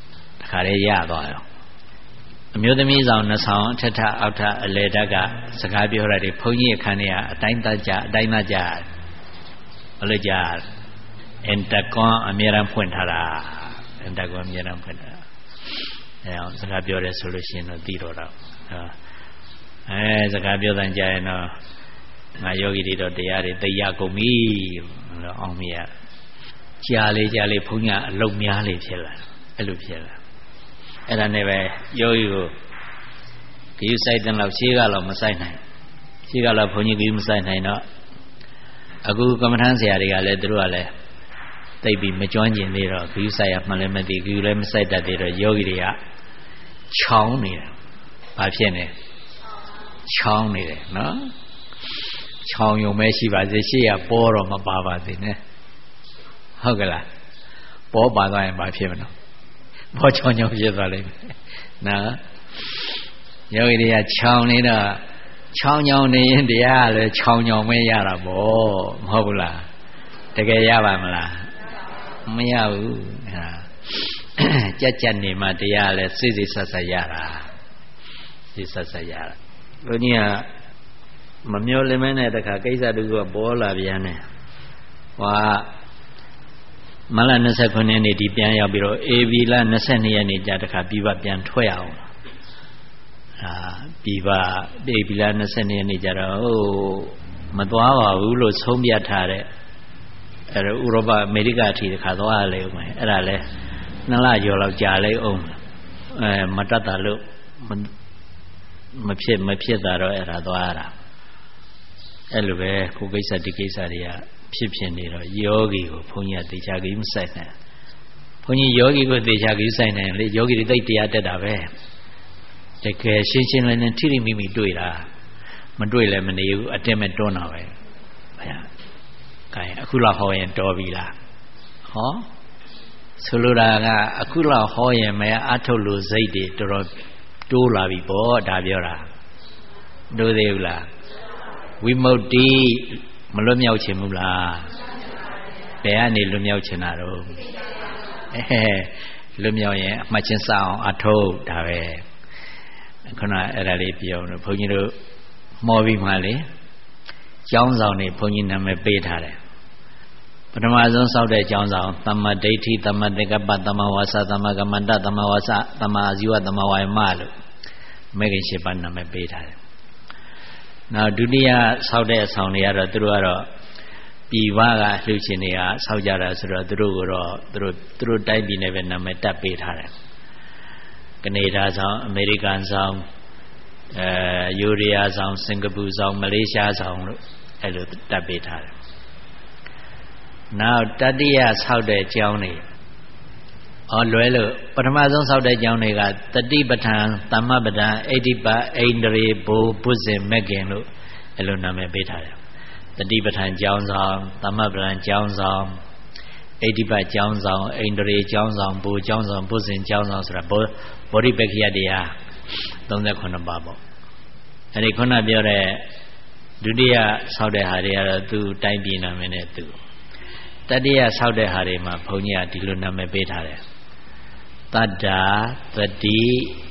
ခါရဲရသွားရောအမျိုးသမီးဆောင်နှဆောင်အထက်ထအောက်ထအလေတက်ကစကားပြောရတယ်ဘုန်းကြီးအခန်းထဲကအတိုင်းသားကြအတိုင်းသားကြဘလို့ကြအင်တကွန်အမြဲတမ်းဖွင့်ထားတာအင်တကွန်အမြဲတမ်းဖွင့်ထားတာအဲအောင်စကားပြောတယ်ဆိုလို့ရှိရင်တော့သိတော့တော့အဲစကားပြောတဲ့ကြရင်တော့ငါယောဂီတွေတော့တရားတွေသိရကုန်ပြီလို့အောင်မရကြာလေကြာလေဘုန်းကြီးအလုံးများလေဖြစ်လာအဲ့လိုဖြစ်လာအဲ့ဒါနဲ့ပဲယောဂီကိုဂယုစိုက်တဲ့လောက်ရှေးကတော့မစိုက်နိုင်ရှေးကတော့ဘုန်းကြီးဂယုမစိုက်နိုင်တော့အခုကမ္မထမ်းဆရာတွေကလည်းသူတို့ကလည်းသိပြီးမကျွမ်းကျင်သေးတော့ဂယုစိုက်ရမှလည်းမသိဂယုလည်းမစိုက်တတ်သေးတော့ယောဂီတွေကချောင်းနေတယ်ဘာဖြစ်နေချောင်းနေတယ်နော်ချောင်းယုံမဲရှိပါစေရှေ့ကပေါ်တော့မပါပါစေနဲ့ဟုတ်ကလားပေါ်ပါသွားရင်ဘာဖြစ်မလို့ပေါ်ချောင်းချောင်းဖြစ်သွားလိမ့်မယ်နော်ယောဂီတွေကချောင်းနေတော့ချောင်းချောင်းနေရင်တရားကလည်းချောင်းချောင်းမဲရတာပေါ့မဟုတ်ဘူးလားတကယ်ရပါမလားမရဘူးဟာကြက်ကြက်နေမှတရားလည်းစိတ်စိတ်ဆက်ဆက်ရတာစိတ်ဆက်ဆက်ရတာဘုန်းကြီးကမမျောလင်းမဲနဲ့တခါကိစ္စတူကပေါ်လာပြန်တယ်ဟွာမလ၂၉ရက်နေ့ဒီပြန်ရောက်ပြီးတော့ဧပြီလ၂၂ရက်နေ့ကြာတခါပြည်ပပြန်ထွက်ရအောင်အာပြည်ပဧပြီလ၂၂ရက်နေ့ကြာတော့ဟိုမသွားပါဘူးလို့ဆုံးဖြတ်ထားတဲ့အဲဥရောပအမေရိကအထိတခါသွားရလေဦးမယ်အဲ့ဒါလဲနှစ်လကျော်လောက်ကြာလိုက်အောင်အဲမတတ်တာလို့မဖြစ်မဖြစ်တာတော့အဲ့ဒါသွားရတာအဲ့လိုပဲကိုကိစ္စဒီကိစ္စတွေကဖြစ်ဖြစ်နေတော့ယောဂီကိုဘုန်းကြီးကတေချာကြီးမဆိုင်နိုင်ဘုန်းကြီးယောဂီကိုတေချာကြီးဆိုင်နိုင်လေယောဂီတွေသိတရားတက်တာပဲတကယ်ရှင်းရှင်းလင်းလင်းထိထိမိမိတွေ့တာမတွေ့လည်းမနေဘူးအတင်းမဲ့တွန်းတာပဲဗျာကဲအခုလောက်ဟောရင်တော်ပြီလားဟောဆိုလိုတာကအခုလောက်ဟောရင်မအထုတ်လို့စိတ်တွေတော်တော်တိုးလာပြီပေါ့ဒါပြောတာတိုးသေးဘူးလားဝိမု ക്തി မလွတ်မြောက်ခြင်းဘူးလားဘယ်ကနေလွတ်မြောက်ခြင်းတာတော့အဲလွတ်မြောက်ရင်အမှတ်ချင်းစအောင်အထုတ်ဒါပဲခုနအဲ့ဒါလေးပြောလို့ဘုန်းကြီးတို့မော်ပြီးမှလေကျောင်းဆောင်နေဘုန်းကြီးနာမည်ပေးထားတယ်ပထမဆုံးစောက်တဲ့ကျောင်းဆောင်သမ္မာဒိဋ္ဌိသမ္မာသင်္ကပ္ပသမ္မာဝါစာသမ္မာကမ္မန္တသမ္မာဝါစာသမ္မာအာဇီဝသမ္မာဝါယမလို့မေခင်၈ပါးနာမည်ပေးထားတယ်နောက်ဒုတိယဆောက်တဲ့အဆောင်တွေကတော့သူတို့ကတော့ပြည်ပကလှူရှင်တွေကဆောက်ကြတာဆိုတော့သူတို့ကတော့သူတို့သူတို့တိုင်းပြည်နဲ့ပဲနာမည်တက်ပေးထားတယ်ကနေဒါဆောင်အမေရိကန်ဆောင်အဲယူရီးယားဆောင်စင်ကာပူဆောင်မလေးရှားဆောင်လို့အဲ့လိုတက်ပေးထားတယ်နောက်တတိယဆောက်တဲ့ကျောင်းတွေဟောလွဲလို့ပထမဆုံးဆောက်တဲ့ကျောင်းတွေကတတိပဋ္ဌာန်သမ္မပဋ္ဌာန်အိဋ္ဌိပအိန္ဒြေဘိုလ်ပုဇင်မက်ကင်လို့အဲ့လိုနာမည်ပေးထားတယ်တတိပဋ္ဌာန်ကျောင်းဆောင်သမ္မပဋ္ဌာန်ကျောင်းဆောင်အိဋ္ဌိပကျောင်းဆောင်အိန္ဒြေကျောင်းဆောင်ဘိုလ်ကျောင်းဆောင်ပုဇင်ကျောင်းဆောင်ဆိုတာဘောဗောဓိပက္ခိယတရား၃၈ပါးပေါ့အဲ့ဒီခုနပြောတဲ့ဒုတိယဆောက်တဲ့ဟာတွေကတော့သူတိုင်းပြည်နာမည်နဲ့သူတတိယဆောက်တဲ့ဟာတွေမှာဘုန်းကြီးကဒီလိုနာမည်ပေးထားတယ်တတ္တာတတိ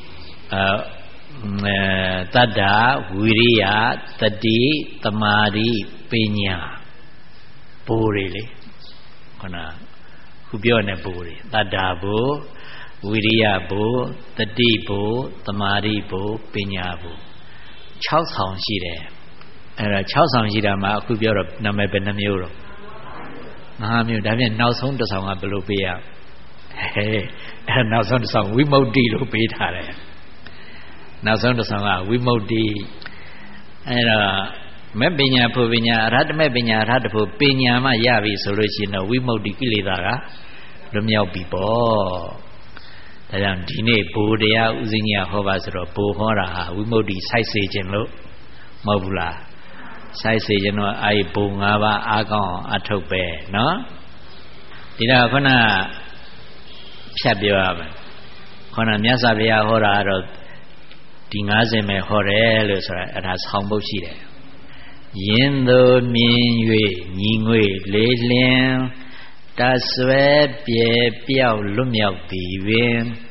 အဲတတ္တာဝိရိယတတိသမာဓိပညာဘိုးတွေလေခုနခုပြောနေဘိုးတွေတတ္တာဘိုးဝိရိယဘိုးတတိဘိုးသမာဓိဘိုးပညာဘိုး၆ဆောင်ရှိတယ်အဲ့ဒါ၆ဆောင်ရှိတာမှာအခုပြောတော့နာမည်ပဲနှမျိုးတော့ငါးမျိုးဒါပြန်နောက်ဆုံးတစ်ဆောင်ကဘယ်လိုပေးရဟဲ့အဲ့နောက်ဆုံးတစ်ဆောင်ဝိမု ക്തി လို့ပေးထားတယ်နောက်ဆုံးတစ်ဆောင်ကဝိမု ക്തി အဲ့တော့မဲ့ပညာဖို့ပညာအရဟတမဲ့ပညာအရဟတဖို့ပညာမှရပြီဆိုလို့ရှိရင်တော့ဝိမု ക്തി ကိလေသာကလွတ်မြောက်ပြီပေါ့ဒါကြောင့်ဒီနေ့ဘိုးတရားဥစဉ်ကြီးဟောပါဆိုတော့ဘိုးဟောတာဟာဝိမု ക്തി စိုက်စေခြင်းလို့မဟုတ်ဘူးလားစိုက်စေခြင်းတော့အဲ့ဘုံ၅ပါးအားကောင်းအောင်အထုတ်ပဲเนาะဒီတော့ခုနဖြတ်ပြောရမယ်ခုနမြတ်စွာဘုရားဟောတာကတော့ဒီ၅ဆင်ပဲဟောတယ်လို့ဆိုတာအဲ့ဒါဆောင်းပုတ်ရှိတယ်ယင်းသို့မြင်၍ညီငွေလေးလင်းတဆွဲပြေပြောက်လွတ်မြောက်သည်ပင်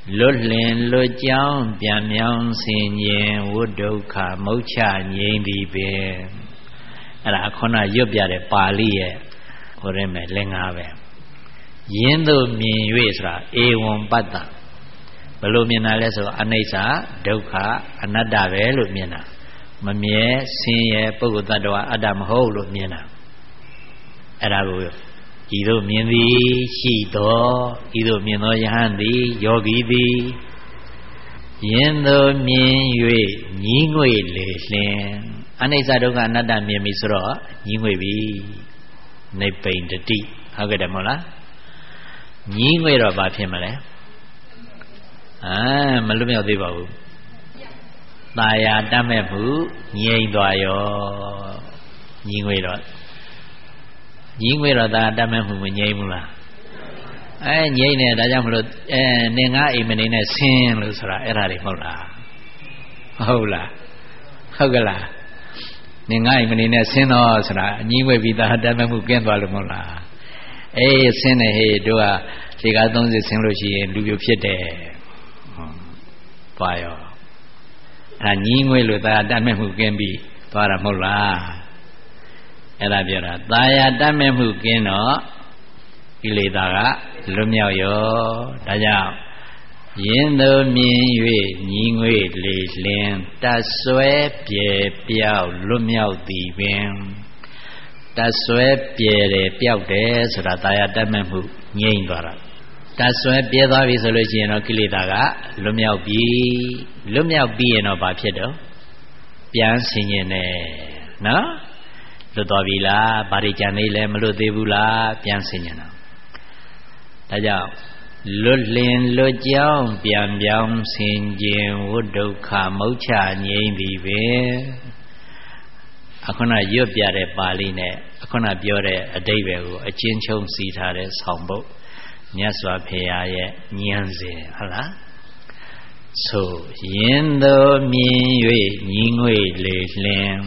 လွတ်လင်လွတ်ကြောင်းပြန်မြောင်းဆင်ခြင်းဝိဒုက္ခမုတ်ချငြိမ်းသည်ပင်အဲ့ဒါခုနရွတ်ပြတဲ့ပါဠိရဲ့ဟိုရဲမဲ့လင်္ကာပဲယင်းတို့မြင်၍ဆိုတာဧဝံပတ္တဘယ်လိုမြင်တာလဲဆိုအနိစ္စဒုက္ခအနတ္တပဲလို့မြင်တာမမြဲဆင်းရဲပုဂ္ဂိုလ်တ attva အတ္တမဟုတ်လို့မြင်တာအဲ့ဒါကိုဤသို့မြင်သည်ရှိတော်ဤသို့မြင်သောယဟန်သည်ယောဂီသည်ယင်းသို့မြင်၍ညီးငွေလေလျင်အနိစ္စဒုက္ခအနတ္တမြင်ပြီဆိုတော့ညီးငွေပြီနိဗ္ဗိန္ဒတိဟုတ်ကဲ့တယ်မဟုတ်လားညီးငွေတော့ဘာဖြစ်မလဲအာမလွတ်မြောက်သေးပါဘူးตาယာတတ်မဲ့မှုငြိမ်သွားရောညီးငွေတော့ညီးငွေတော့ตาတတ်မဲ့မှုမငြိမ်ဘူးလားအဲငြိမ်နေဒါကြောင့်မလို့အဲနင်ငါအိမ်မနေနဲ့ဆင်းလို့ဆိုတာအဲ့ဒါတွေမဟုတ်လားဟုတ်လားဟုတ်ကလားနင်ငါအိမ်မနေနဲ့ဆင်းတော့ဆိုတာညီးငွေပြီးตาတတ်မဲ့မှုကင်းသွားလို့မဟုတ်လားအေးဆင်းနေဟေးတို့ကဒီကားသုံးစစ်ဆင်းလို့ရှိရင်လူပြိုဖြစ်တယ်ဟုတ်ပါရောအဲညီးငွေလို့ตาတတ်မဲ့မှုကင်းပြီးသွားတာမဟုတ်လားအဲ့ဒါပြောတာตาယာတတ်မဲ့မှုကင်းတော့ကိလေသာကလွတ်မြောက်ရောဒါကြောင့်ယင်းသို့မြင်၍ညီးငွေလေလင်တတ်ဆွဲပြေပြောက်လွတ်မြောက်သည်ပင်တတ်ဆွဲပြေတယ်ပျောက်တယ်ဆိုတာตาယာတတ်မဲ့မှုငြိမ့်သွားတာတတ်ဆွဲပြေသွားပြီဆိုလို့ရှိရင်တော့ကိလေသာကလွတ်မြောက်ပြီလွတ်မြောက်ပြီးရင်တော့ဘာဖြစ်တော့ပြန်ဆင်ញင်တယ်နော်လွတ်သွားပြီလားဘာတွေကြံနေလဲမလွတ်သေးဘူးလားပြန်ဆင်ញင်တာဒါကြောင့်လွတ်လင်လွတ်ကြောင်းပြန်ပြောင်းဆင်ခြင်းဝိဒုက္ခမုတ်ချငြိမ်းသည်ပင်အခုနရွတ်ပြတဲ့ပါဠိနဲ့အခုနပြောတဲ့အဓိပ္ပာယ်ကိုအချင်းချင်းစီထားတဲ့ဆောင်ပုဒ်မြတ်စွာဘုရားရဲ့ဉာဏ်စဉ်ဟုတ်လားဆိုယင်းသို့မြင်၍ညီးငွေလေလင်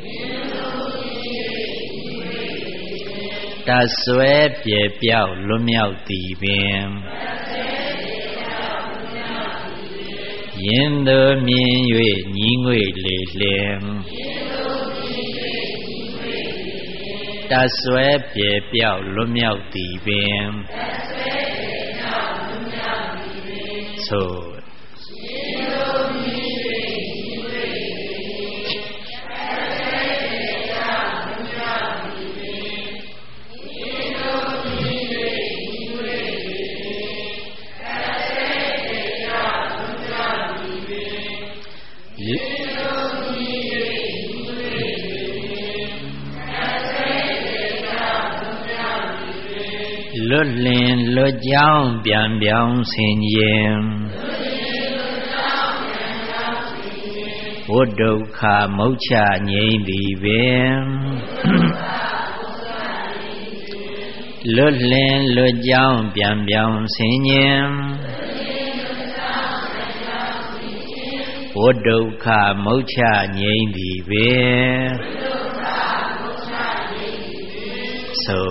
တတ်ဆွဲပြေပြောက်လွတ်မြောက်သည်ပင်ယင်းသို့မြင်၍ညီးငွေလေလင်တတ်ဆွဲပြေပြောက်လွတ်မြောက်သည်ပင်ဆိုလွတ်လင်လွတ်ကြောင်းပြန်ပြောင်းဆင်ခြင်းဝိဒုက္ခမုတ်ချငြိမ်းသည်ပင်လွတ်လင်လွတ်ကြောင်းပြန်ပြောင်းဆင်ခြင်းဝိဒုက္ခမုတ်ချငြိမ်းသည်ပင်ဆို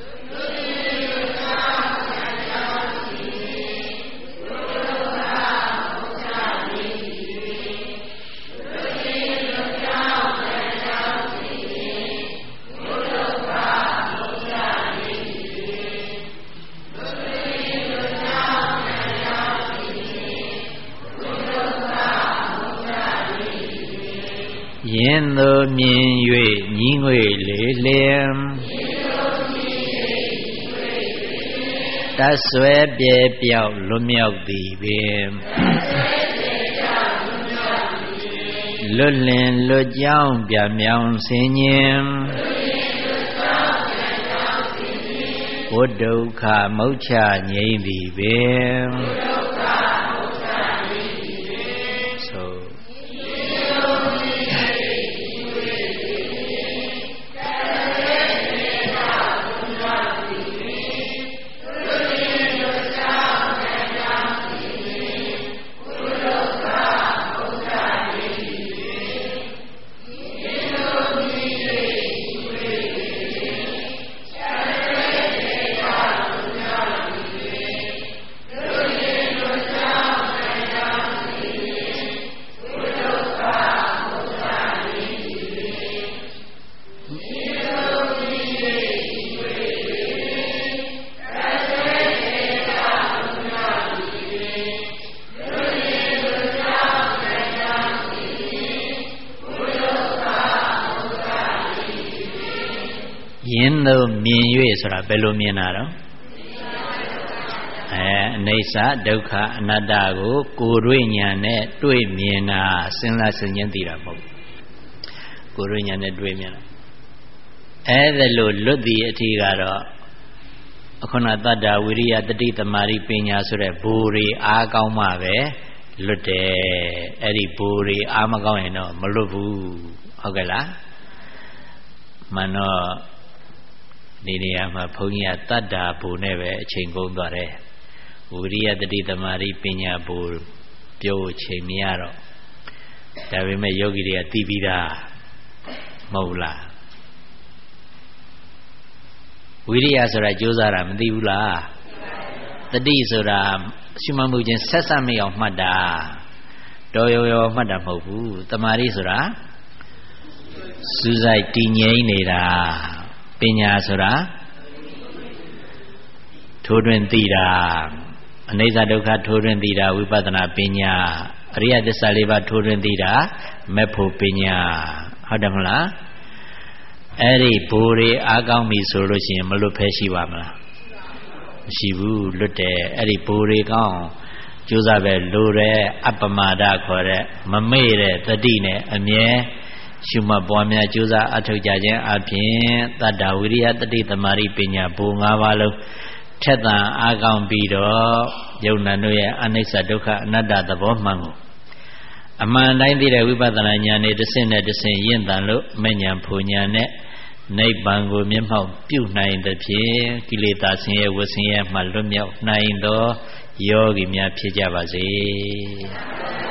ယင်းသို့မြင်၍ညီးငွေလေလင်တတ်ဆွဲပြေပြောက်လွတ်မြောက်သည်ပင်လွတ်လင်လွတ်ကြောင်းပြန်မြောင်းဆင်ញင်ဝိဒုက္ခမုတ်ချငြိမ်းသည်ပင်သို့မြင်၍ဆိုတာဘယ်လိုမြင်တာတော့အဲအနိစ္စဒုက္ခအနတ္တကိုကိုယ်တွေ့ဉာဏ်နဲ့တွေ့မြင်တာစဉ်းစားဆင်ခြင်သိတာမဟုတ်ကိုယ်တွေ့ဉာဏ်နဲ့တွေ့မြင်တာအဲ့ဒါလို့လွတ်သည်အထီးကတော့အခုနတတ္တဝိရိယတတိသမารိပညာဆိုတဲ့ဘူတွေအားကောင်းမှပဲလွတ်တယ်အဲ့ဒီဘူတွေအားမကောင်းရင်တော့မလွတ်ဘူးဟုတ်ကဲ့လားမှန်တော့ဒီနေရာမှာဘုန်းကြီးကတတ္တာဘူနဲ့ပဲအချိန်ကုန်သွားတယ်ဝိရိယတတိသမารိပညာဘူပြောချိန်မရတော့ဒါပေမဲ့ယောဂီတွေကသိပြီးသားမဟုတ်လားဝိရိယဆိုတာကြိုးစားတာမသိဘူးလားတတိဆိုတာရှုမှတ်မှုချင်းဆက်ဆက်မအောင်မှတ်တာတော်ရောရောမှတ်တာမဟုတ်ဘူးတမာရီဆိုတာစူးစိုက်တည်ငြိမ်နေတာပညာဆိုတာထိုးထွင်းသိတာအနိစ္စဒုက္ခထိုးထွင်းသိတာဝိပဿနာပညာအရိယသစ္စာလေးပါးထိုးထွင်းသိတာမေဖို့ပညာဟုတ်တယ်မလားအဲ့ဒီဘူတွေအားကောင်းပြီဆိုလို့ရှိရင်မလွတ်ဖဲရှိပါမလားမရှိဘူးလွတ်တယ်အဲ့ဒီဘူတွေကောင်းကြိုးစားပဲလိုတဲ့အပ္ပမာဒခေါ်တဲ့မမေ့တဲ့တတိနဲ့အမြဲရှုမှတ်ပွားများကြိုးစားအထောက်ကြခြင်းအပြင်တတ္တဝိရိယတတိသမารိပညာဘူ၅ပါးလုံးထက်သန်အားကောင်းပြီးတော့ယုံနာတို့ရဲ့အနိစ္စဒုက္ခအနတ္တသဘောမှန်ကိုအမှန်တိုင်းသိတဲ့ဝိပဿနာဉာဏ်နဲ့တစ်ဆင့်နဲ့တစ်ဆင့်ရင့်တန်လို့မဉဏ်ဖူဉဏ်နဲ့နိဗ္ဗာန်ကိုမျက်မှောက်ပြုနိုင်သဖြင့်ကိလေသာဆင်းရဲဝဆင်းရဲမှလွတ်မြောက်နိုင်သောယောဂီများဖြစ်ကြပါစေ